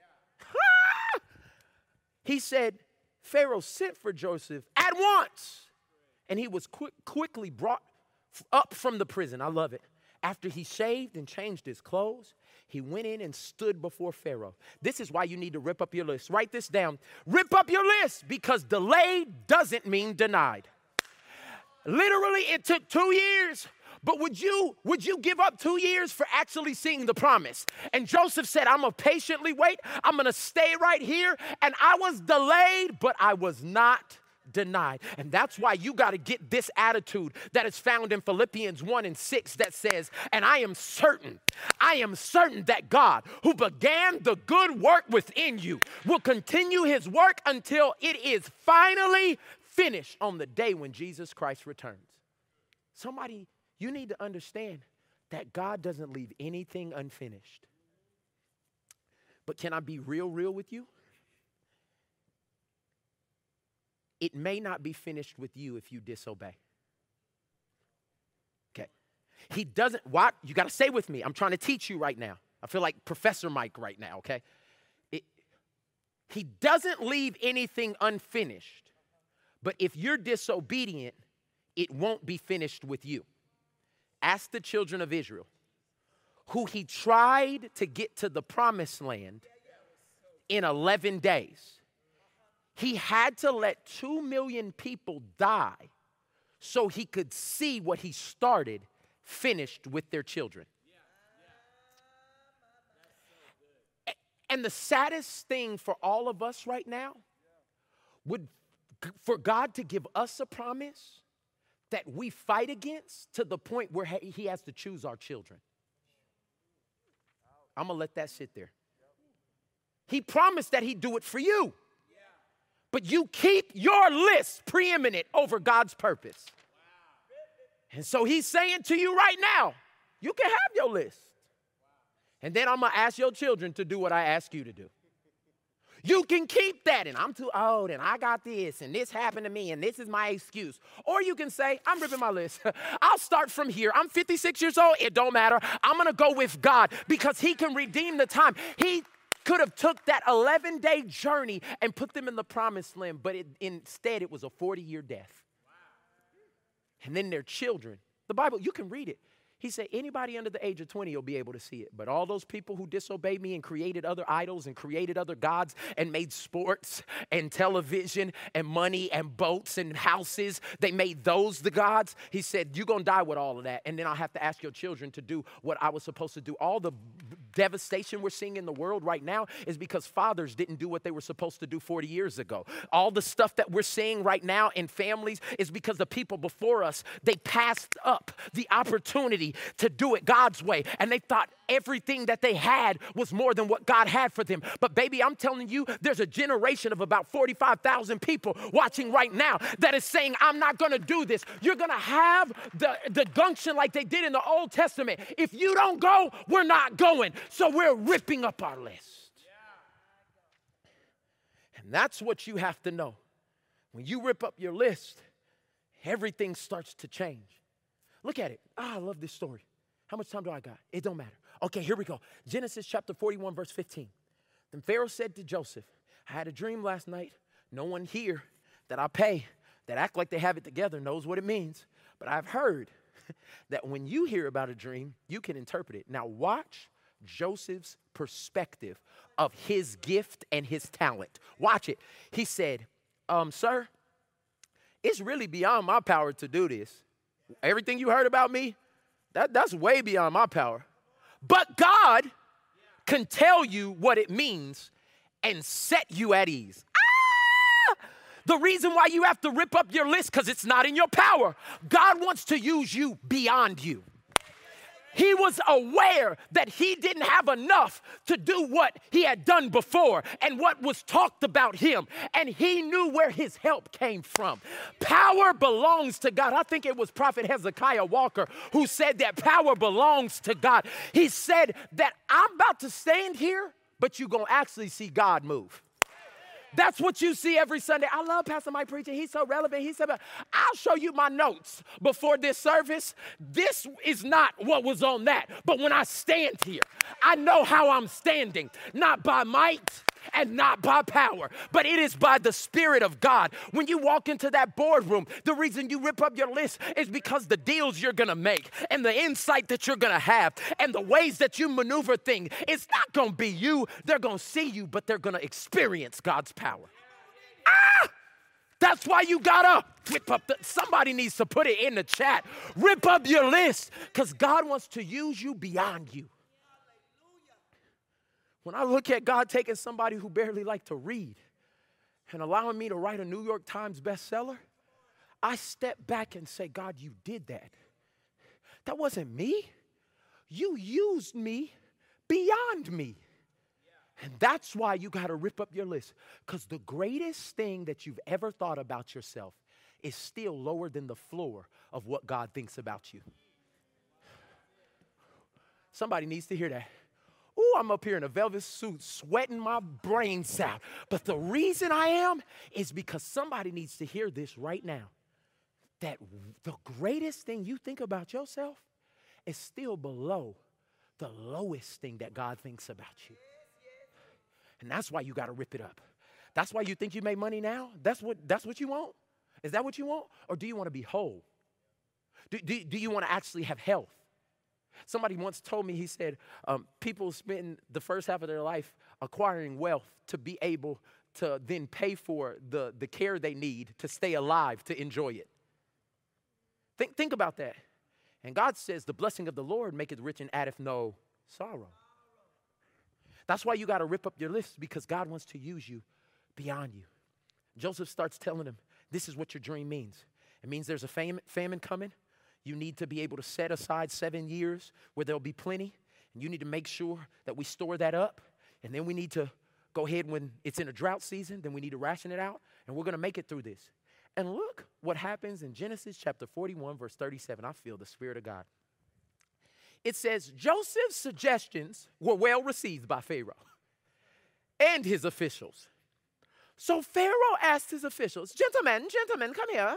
He said, Pharaoh sent for Joseph at once. And he was quickly brought up from the prison. I love it. After he shaved and changed his clothes, he went in and stood before Pharaoh. This is why you need to rip up your list. Write this down. Rip up your list, because delayed doesn't mean denied. Literally, it took 2 years. But would you give up 2 years for actually seeing the promise? And Joseph said, I'm going to patiently wait. I'm going to stay right here. And I was delayed, but I was not denied. And that's why you got to get this attitude that is found in Philippians 1:6 that says, and I am certain that God, who began the good work within you, will continue his work until it is finally finished on the day when Jesus Christ returns. Somebody, you need to understand that God doesn't leave anything unfinished. But can I be real with you? It may not be finished with you if you disobey. Okay. He doesn't, what? You got to stay with me. I'm trying to teach you right now. I feel like Professor Mike right now, okay? He doesn't leave anything unfinished. But if you're disobedient, it won't be finished with you. Ask the children of Israel, who he tried to get to the promised land in 11 days. He had to let 2 million people die so he could see what he started finished with their children. And the saddest thing for all of us right now would for God to give us a promise that we fight against to the point where he has to choose our children. I'm going to let that sit there. He promised that he'd do it for you. But you keep your list preeminent over God's purpose. And so he's saying to you right now, you can have your list. And then I'm going to ask your children to do what I ask you to do. You can keep that, and I'm too old, and I got this, and this happened to me, and this is my excuse. Or you can say, I'm ripping my list. I'll start from here. I'm 56 years old. It don't matter. I'm going to go with God because he can redeem the time. He could have took that 11-day journey and put them in the promised land, but instead it was a 40-year death. And then their children. The Bible, you can read it. He said anybody under the age of 20 will be able to see it. But all those people who disobeyed me and created other idols and created other gods and made sports and television and money and boats and houses, they made those the gods. He said, you're going to die with all of that. And then I'll have to ask your children to do what I was supposed to do. All the devastation we're seeing in the world right now is because fathers didn't do what they were supposed to do 40 years ago. All the stuff that we're seeing right now in families is because the people before us, they passed up the opportunity to do it God's way. And they thought everything that they had was more than what God had for them. But baby, I'm telling you, there's a generation of about 45,000 people watching right now that is saying, I'm not going to do this. You're going to have the gumption like they did in the Old Testament. If you don't go, we're not going. So we're ripping up our list. And that's what you have to know. When you rip up your list, everything starts to change. Look at it. I love this story. How much time do I got? It don't matter. Okay, here we go. Genesis chapter 41, verse 15. Then Pharaoh said to Joseph, I had a dream last night. No one here that I pay, that act like they have it together, knows what it means. But I've heard that when you hear about a dream, you can interpret it. Now watch Joseph's perspective of his gift and his talent. Watch it. He said, sir, it's really beyond my power to do this. Everything you heard about me, that's way beyond my power. But God can tell you what it means and set you at ease. The reason why you have to rip up your list, because it's not in your power. God wants to use you beyond you. He was aware that he didn't have enough to do what he had done before and what was talked about him. And he knew where his help came from. Power belongs to God. I think it was Prophet Hezekiah Walker who said that power belongs to God. He said that I'm about to stand here, but you're going to actually see God move. That's what you see every Sunday. I love Pastor Mike preaching. He's so relevant. He said, I'll show you my notes before this service. This is not what was on that. But when I stand here, I know how I'm standing, not by might and not by power, but it is by the Spirit of God. When you walk into that boardroom, the reason you rip up your list is because the deals you're going to make and the insight that you're going to have and the ways that you maneuver things, it's not going to be you. They're going to see you, but they're going to experience God's power. That's why you got to rip up somebody needs to put it in the chat. Rip up your list because God wants to use you beyond you. When I look at God taking somebody who barely liked to read and allowing me to write a New York Times bestseller, I step back and say, God, you did that. That wasn't me. You used me beyond me. And that's why you got to rip up your list. Because the greatest thing that you've ever thought about yourself is still lower than the floor of what God thinks about you. Somebody needs to hear that. Ooh, I'm up here in a velvet suit, sweating my brains out. But the reason I am is because somebody needs to hear this right now. That the greatest thing you think about yourself is still below the lowest thing that God thinks about you. And that's why you got to rip it up. That's why you think you make money now? That's what you want? Is that what you want? Or do you want to be whole? Do you want to actually have health? Somebody once told me, he said, people spend the first half of their life acquiring wealth to be able to then pay for the care they need to stay alive, to enjoy it. Think about that. And God says, the blessing of the Lord maketh rich and addeth no sorrow. That's why you got to rip up your list, because God wants to use you beyond you. Joseph starts telling him, this is what your dream means. It means there's a famine coming. You need to be able to set aside 7 years where there'll be plenty. And you need to make sure that we store that up. And then we need to go ahead when it's in a drought season, then we need to ration it out. And we're going to make it through this. And look what happens in Genesis chapter 41, verse 37. I feel the Spirit of God. It says, Joseph's suggestions were well received by Pharaoh and his officials. So Pharaoh asked his officials, gentlemen, come here.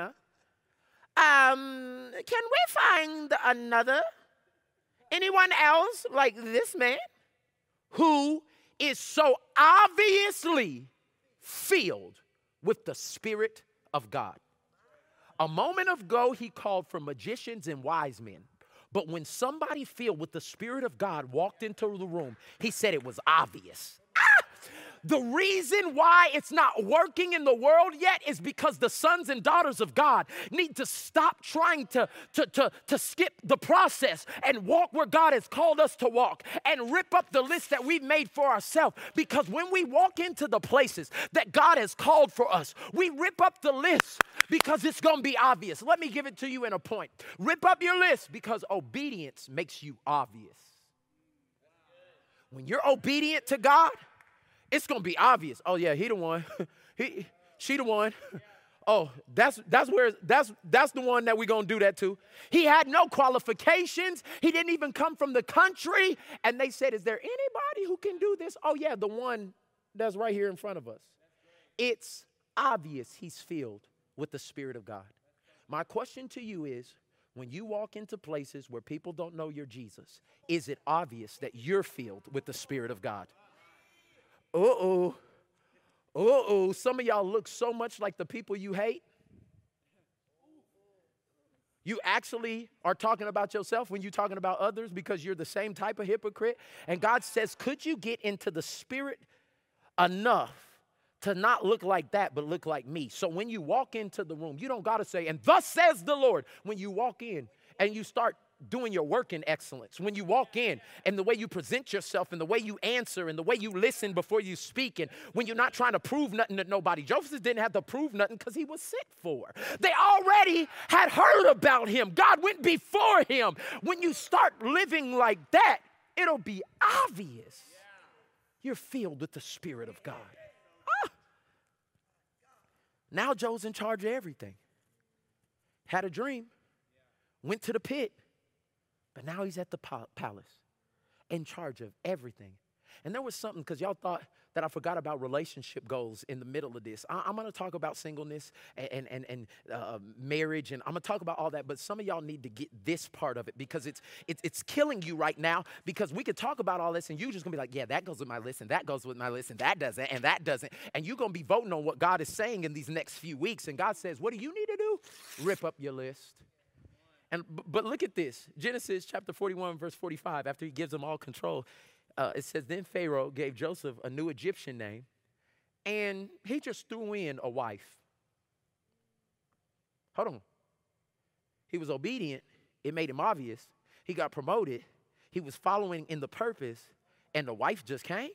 Can we find anyone else like this man who is so obviously filled with the Spirit of God? A moment ago, he called for magicians and wise men. But when somebody filled with the Spirit of God walked into the room, he said it was obvious. The reason why it's not working in the world yet is because the sons and daughters of God need to stop trying to skip the process and walk where God has called us to walk and rip up the list that we've made for ourselves. Because when we walk into the places that God has called for us, we rip up the list because it's going to be obvious. Let me give it to you in a point. Rip up your list because obedience makes you obvious. When you're obedient to God, it's going to be obvious. Oh, yeah, he the one. She the one. Oh, that's the one that we're going to do that to. He had no qualifications. He didn't even come from the country. And they said, is there anybody who can do this? Oh, yeah, the one that's right here in front of us. It's obvious he's filled with the Spirit of God. My question to you is, when you walk into places where people don't know you're Jesus, is it obvious that you're filled with the Spirit of God? Some of y'all look so much like the people you hate. You actually are talking about yourself when you're talking about others because you're the same type of hypocrite. And God says, could you get into the Spirit enough to not look like that, but look like me? So when you walk into the room, you don't got to say, and thus says the Lord. When you walk in and you start doing your work in excellence, when you walk in and the way you present yourself and the way you answer and the way you listen before you speak, and when you're not trying to prove nothing to nobody. Joseph didn't have to prove nothing because he was sent for. They already had heard about him. God went before him. When you start living like that, it'll be obvious you're filled with the Spirit of God. Now Joe's in charge of everything. Had a dream, went to the pit, but now he's at the palace, in charge of everything. And there was something, because y'all thought that I forgot about relationship goals in the middle of this. I'm going to talk about singleness and marriage, and I'm going to talk about all that. But some of y'all need to get this part of it, because it's killing you right now. Because we could talk about all this, and you're just going to be like, yeah, that goes with my list, and that goes with my list, and that doesn't, and that doesn't. And you're going to be voting on what God is saying in these next few weeks. And God says, what do you need to do? Rip up your list. But look at this. Genesis chapter 41, verse 45, after he gives them all control, it says, then Pharaoh gave Joseph a new Egyptian name, and he just threw in a wife. Hold on. He was obedient. It made him obvious. He got promoted. He was following in the purpose, and the wife just came.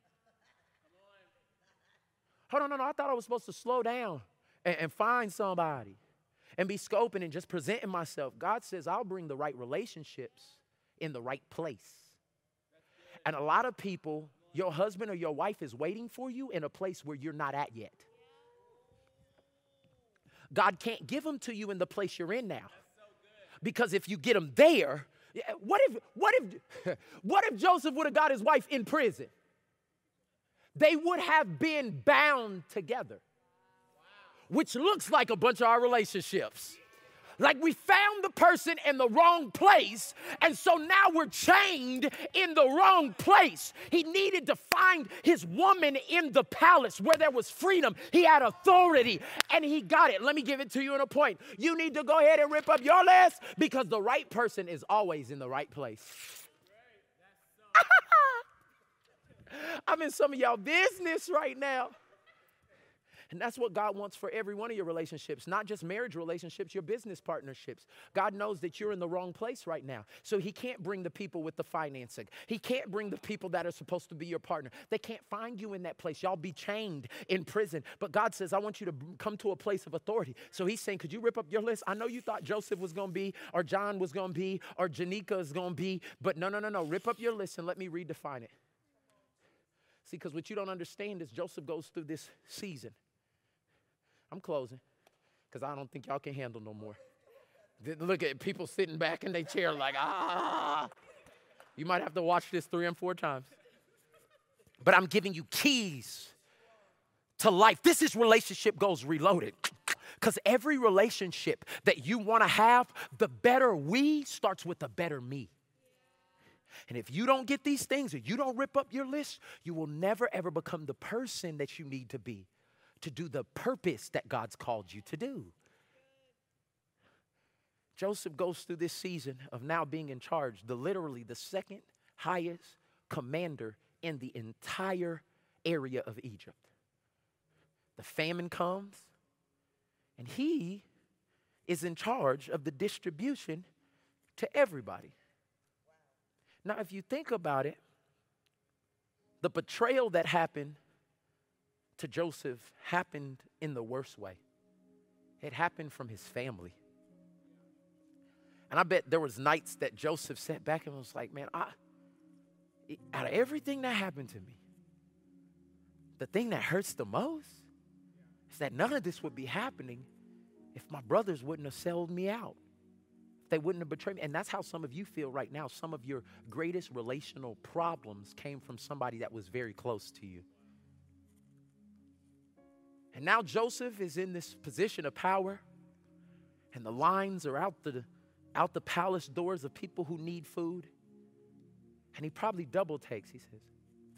Hold on, no, I thought I was supposed to slow down and find somebody and be scoping and just presenting myself. God says, I'll bring the right relationships in the right place. And a lot of people, your husband or your wife is waiting for you in a place where you're not at yet. God can't give them to you in the place you're in now. Because if you get them there, what if Joseph would have got his wife in prison? They would have been bound together. Which looks like a bunch of our relationships. Like we found the person in the wrong place, and so now we're chained in the wrong place. He needed to find his woman in the palace where there was freedom. He had authority, and he got it. Let me give it to you in a point. You need to go ahead and rip up your list, because the right person is always in the right place. I'm in some of y'all business right now. And that's what God wants for every one of your relationships, not just marriage relationships, your business partnerships. God knows that you're in the wrong place right now. So he can't bring the people with the financing. He can't bring the people that are supposed to be your partner. They can't find you in that place. Y'all be chained in prison. But God says, I want you to come to a place of authority. So he's saying, could you rip up your list? I know you thought Joseph was going to be, or John was going to be, or Janika is going to be, but no. Rip up your list and let me redefine it. See, because what you don't understand is Joseph goes through this season. I'm closing because I don't think y'all can handle no more. Look at people sitting back in their chair like, You might have to watch this 3 and 4 times. But I'm giving you keys to life. This is Relationship Goals Reloaded. Because every relationship that you want to have, the better we starts with the better me. And if you don't get these things, or you don't rip up your list, you will never, ever become the person that you need to be to do the purpose that God's called you to do. Joseph goes through this season of now being in charge, literally the second highest commander in the entire area of Egypt. The famine comes, and he is in charge of the distribution to everybody. Now, if you think about it, the betrayal that happened to Joseph happened in the worst way. It happened from his family. And I bet there was nights that Joseph sat back and was like, man, out of everything that happened to me, the thing that hurts the most is that none of this would be happening if my brothers wouldn't have sold me out. They wouldn't have betrayed me. And that's how some of you feel right now. Some of your greatest relational problems came from somebody that was very close to you. And now Joseph is in this position of power, and the lines are out the palace doors of people who need food. And he probably double takes. He says,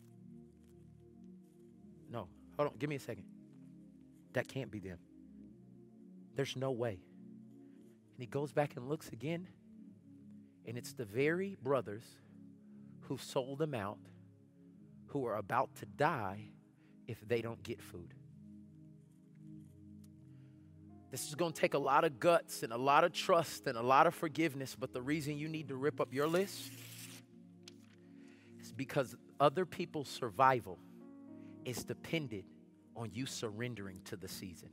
no, hold on, give me a second. That can't be them. There's no way. And he goes back and looks again, and it's the very brothers who sold him out who are about to die if they don't get food. This is going to take a lot of guts and a lot of trust and a lot of forgiveness, but the reason you need to rip up your list is because other people's survival is dependent on you surrendering to the season.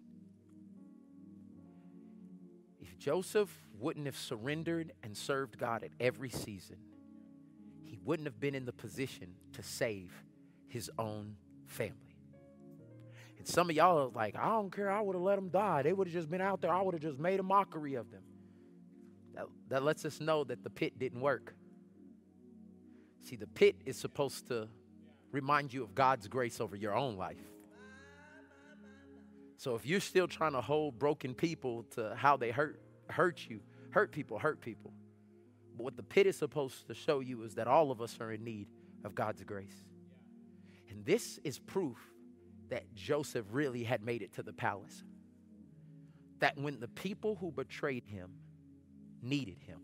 If Joseph wouldn't have surrendered and served God at every season, he wouldn't have been in the position to save his own family. And some of y'all are like, I don't care, I would have let them die. They would have just been out there. I would have just made a mockery of them. That lets us know that the pit didn't work. See, the pit is supposed to remind you of God's grace over your own life. So if you're still trying to hold broken people to how they hurt people. But what the pit is supposed to show you is that all of us are in need of God's grace. And this is proof that Joseph really had made it to the palace. That when the people who betrayed him needed him,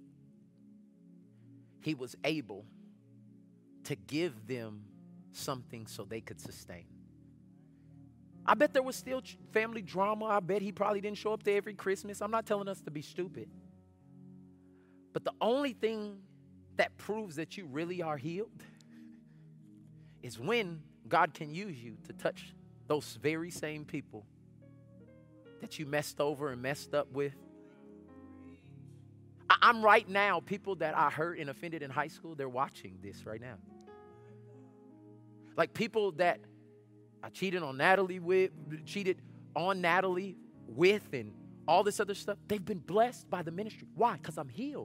he was able to give them something so they could sustain. I bet there was still family drama. I bet he probably didn't show up there every Christmas. I'm not telling us to be stupid. But the only thing that proves that you really are healed is when God can use you to touch those very same people that you messed over and messed up with. I'm right now, people that I hurt and offended in high school, they're watching this right now. Like people that I cheated on Natalie with, and all this other stuff. They've been blessed by the ministry. Why? Because I'm healed.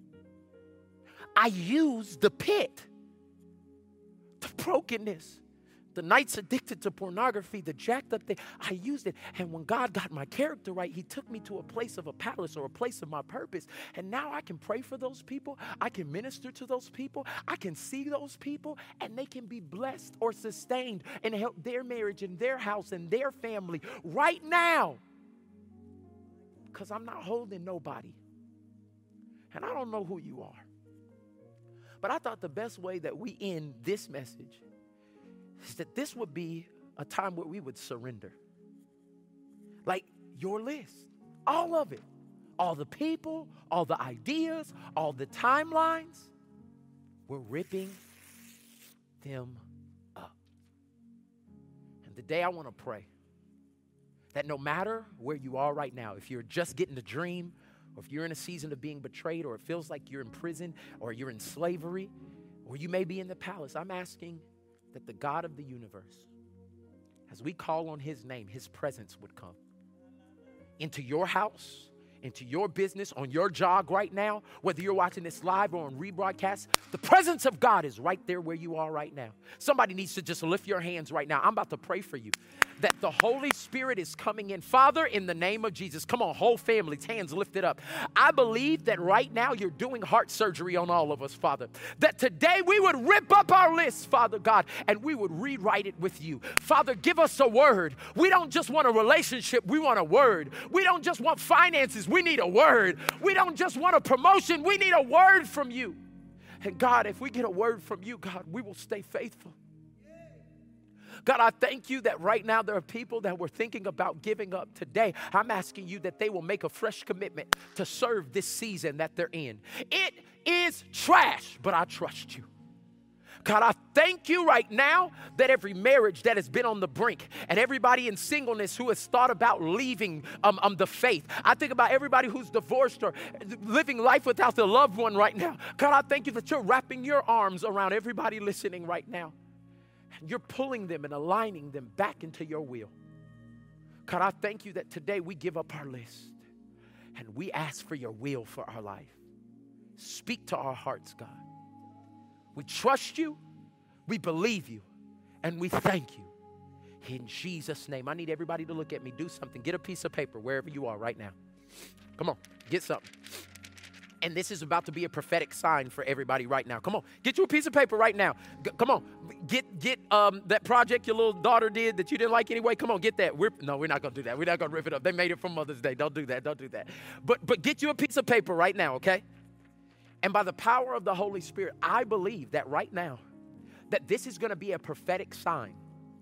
I use the pit, the brokenness, the nights addicted to pornography, the jacked up thing. I used it. And when God got my character right, he took me to a place of a palace or a place of my purpose. And now I can pray for those people. I can minister to those people. I can see those people, and they can be blessed or sustained and help their marriage and their house and their family right now. Because I'm not holding nobody. And I don't know who you are. But I thought the best way that we end this message is that this would be a time where we would surrender. Like your list, all of it, all the people, all the ideas, all the timelines, we're ripping them up. And today I want to pray that no matter where you are right now, if you're just getting to dream, or if you're in a season of being betrayed, or it feels like you're in prison, or you're in slavery, or you may be in the palace, I'm asking that the God of the universe, as we call on his name, his presence would come into your house, into your business, on your jog right now, whether you're watching this live or on rebroadcast, the presence of God is right there where you are right now. Somebody needs to just lift your hands right now. I'm about to pray for you that the Holy Spirit is coming in. Father, in the name of Jesus, come on, whole families, hands lifted up. I believe that right now you're doing heart surgery on all of us, Father. That today we would rip up our lists, Father God, and we would rewrite it with you. Father, give us a word. We don't just want a relationship, we want a word. We don't just want finances, we need a word. We don't just want a promotion, we need a word from you. And God, if we get a word from you, God, we will stay faithful. God, I thank you that right now there are people that were thinking about giving up today. I'm asking you that they will make a fresh commitment to serve this season that they're in. It is trash, but I trust you. God, I thank you right now that every marriage that has been on the brink and everybody in singleness who has thought about leaving the faith. I think about everybody who's divorced or living life without their loved one right now. God, I thank you that you're wrapping your arms around everybody listening right now. You're pulling them and aligning them back into your will. God, I thank you that today we give up our list and we ask for your will for our life. Speak to our hearts, God. We trust you, we believe you, and we thank you. In Jesus' name, I need everybody to look at me. Do something. Get a piece of paper wherever you are right now. Come on, get something. And this is about to be a prophetic sign for everybody right now. Come on, get you a piece of paper right now. Come on, get that project your little daughter did that you didn't like anyway. Come on, get that. We're not going to do that. We're not going to rip it up. They made it for Mother's Day. Don't do that. Don't do that. But get you a piece of paper right now, okay? And by the power of the Holy Spirit, I believe that right now, that this is going to be a prophetic sign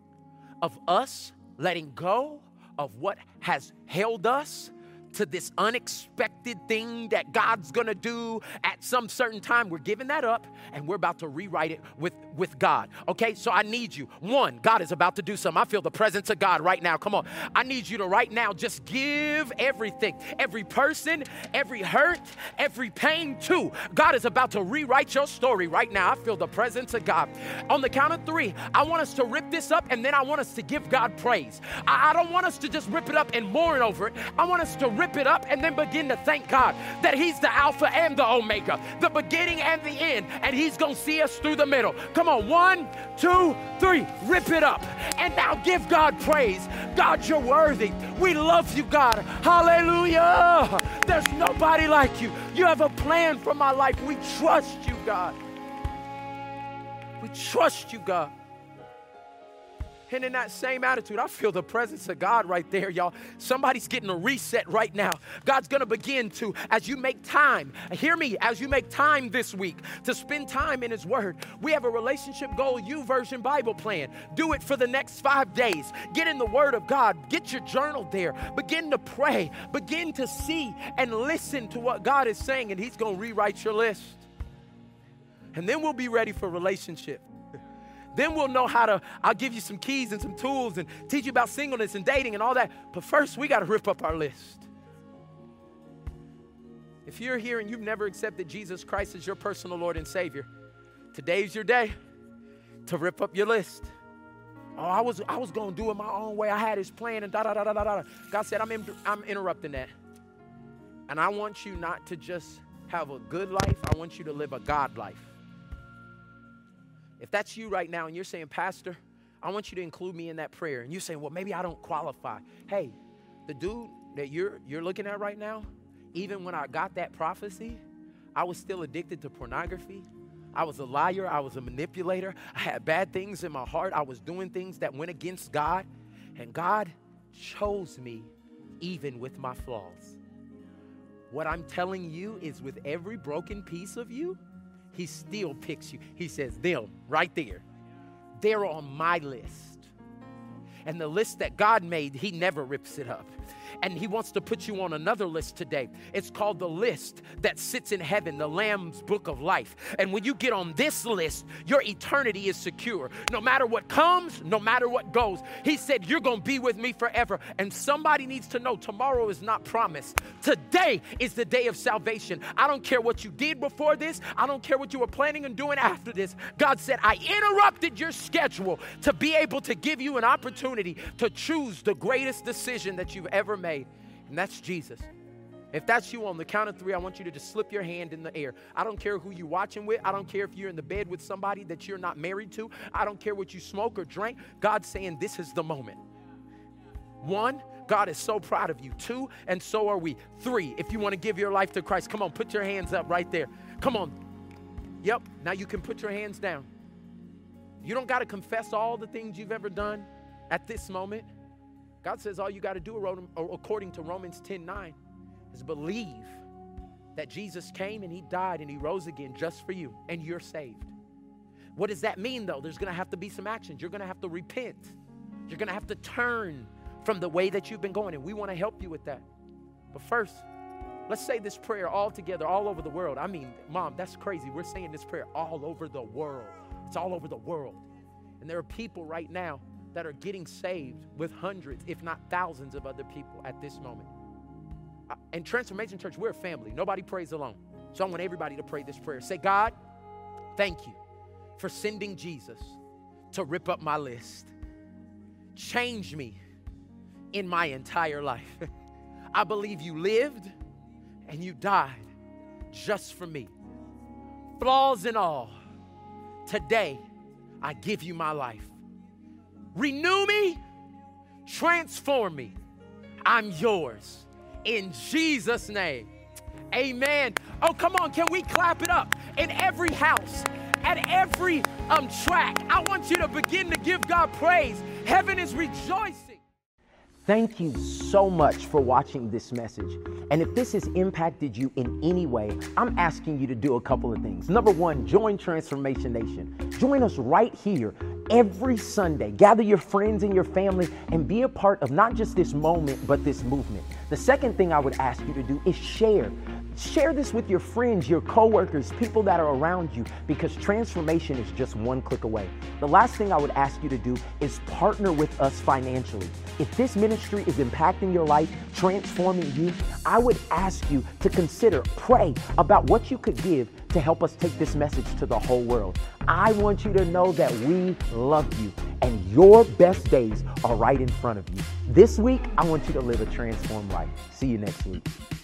of us letting go of what has held us to this unexpected thing that God's gonna do at some certain time. We're giving that up and we're about to rewrite it with God. Okay, so I need you. One, God is about to do something. I feel the presence of God right now. Come on. I need you to right now just give everything, every person, every hurt, every pain too. God is about to rewrite your story right now. I feel the presence of God. On the count of 3, I want us to rip this up and then I want us to give God praise. I don't want us to just rip it up and mourn over it. I want us to rip it up and then begin to thank God that he's the Alpha and the Omega, the beginning and the end, and he's going to see us through the middle. Come on, 1, 2, 3, rip it up. And now give God praise. God, you're worthy. We love you, God. Hallelujah. There's nobody like you. You have a plan for my life. We trust you, God. We trust you, God. And in that same attitude, I feel the presence of God right there, y'all. Somebody's getting a reset right now. God's going to begin to, as you make time, hear me, as you make time this week to spend time in his word. We have a relationship goal YouVersion Bible plan. Do it for the next 5 days. Get in the word of God. Get your journal there. Begin to pray. Begin to see and listen to what God is saying, and he's going to rewrite your list. And then we'll be ready for relationship. Then we'll know I'll give you some keys and some tools and teach you about singleness and dating and all that. But first, we got to rip up our list. If you're here and you've never accepted Jesus Christ as your personal Lord and Savior, today's your day to rip up your list. Oh, I was going to do it my own way. I had his plan and da-da-da-da-da-da. God said, I'm interrupting that. And I want you not to just have a good life. I want you to live a God life. If that's you right now and you're saying, Pastor, I want you to include me in that prayer. And you're saying, well, maybe I don't qualify. Hey, the dude that you're looking at right now, even when I got that prophecy, I was still addicted to pornography. I was a liar. I was a manipulator. I had bad things in my heart. I was doing things that went against God. And God chose me even with my flaws. What I'm telling you is with every broken piece of you, he still picks you. He says, them right there. They're on my list. And the list that God made, he never rips it up. And he wants to put you on another list today. It's called the list that sits in heaven, the Lamb's Book of Life. And when you get on this list, your eternity is secure. No matter what comes, no matter what goes. He said, you're going to be with me forever. And somebody needs to know tomorrow is not promised. Today is the day of salvation. I don't care what you did before this. I don't care what you were planning on doing after this. God said, I interrupted your schedule to be able to give you an opportunity to choose the greatest decision that you've ever made. And that's Jesus. If that's you, on the count of 3, I want you to just slip your hand in the air. I don't care who you're watching with. I don't care if you're in the bed with somebody that you're not married to. I don't care what you smoke or drink. God's saying this is the moment. 1, God is so proud of you. 2, and so are we. 3, if you want to give your life to Christ, come on, put your hands up right there. Come on. Yep, now you can put your hands down. You don't got to confess all the things you've ever done at this moment. God says all you got to do, according to Romans 10:9, is believe that Jesus came and he died and he rose again just for you, and you're saved. What does that mean, though? There's going to have to be some actions. You're going to have to repent. You're going to have to turn from the way that you've been going, and we want to help you with that. But first, let's say this prayer all together, all over the world. I mean, Mom, that's crazy. We're saying this prayer all over the world. It's all over the world. And there are people right now that are getting saved with hundreds, if not thousands of other people at this moment. In Transformation Church, we're a family. Nobody prays alone. So I want everybody to pray this prayer. Say, God, thank you for sending Jesus to rip up my list. Change me in my entire life. I believe you lived and you died just for me. Flaws and all, today I give you my life. Renew me, transform me. I'm yours. In Jesus' name, amen. Oh, come on, can we clap it up? In every house, at every track, I want you to begin to give God praise. Heaven is rejoicing. Thank you so much for watching this message. And if this has impacted you in any way, I'm asking you to do a couple of things. Number 1, join Transformation Nation. Join us right here every Sunday. Gather your friends and your family and be a part of not just this moment, but this movement. The second thing I would ask you to do is share. Share this with your friends, your coworkers, people that are around you, because transformation is just one click away. The last thing I would ask you to do is partner with us financially. If this ministry is impacting your life, transforming you, I would ask you to pray about what you could give to help us take this message to the whole world. I want you to know that we love you and your best days are right in front of you. This week, I want you to live a transformed life. See you next week.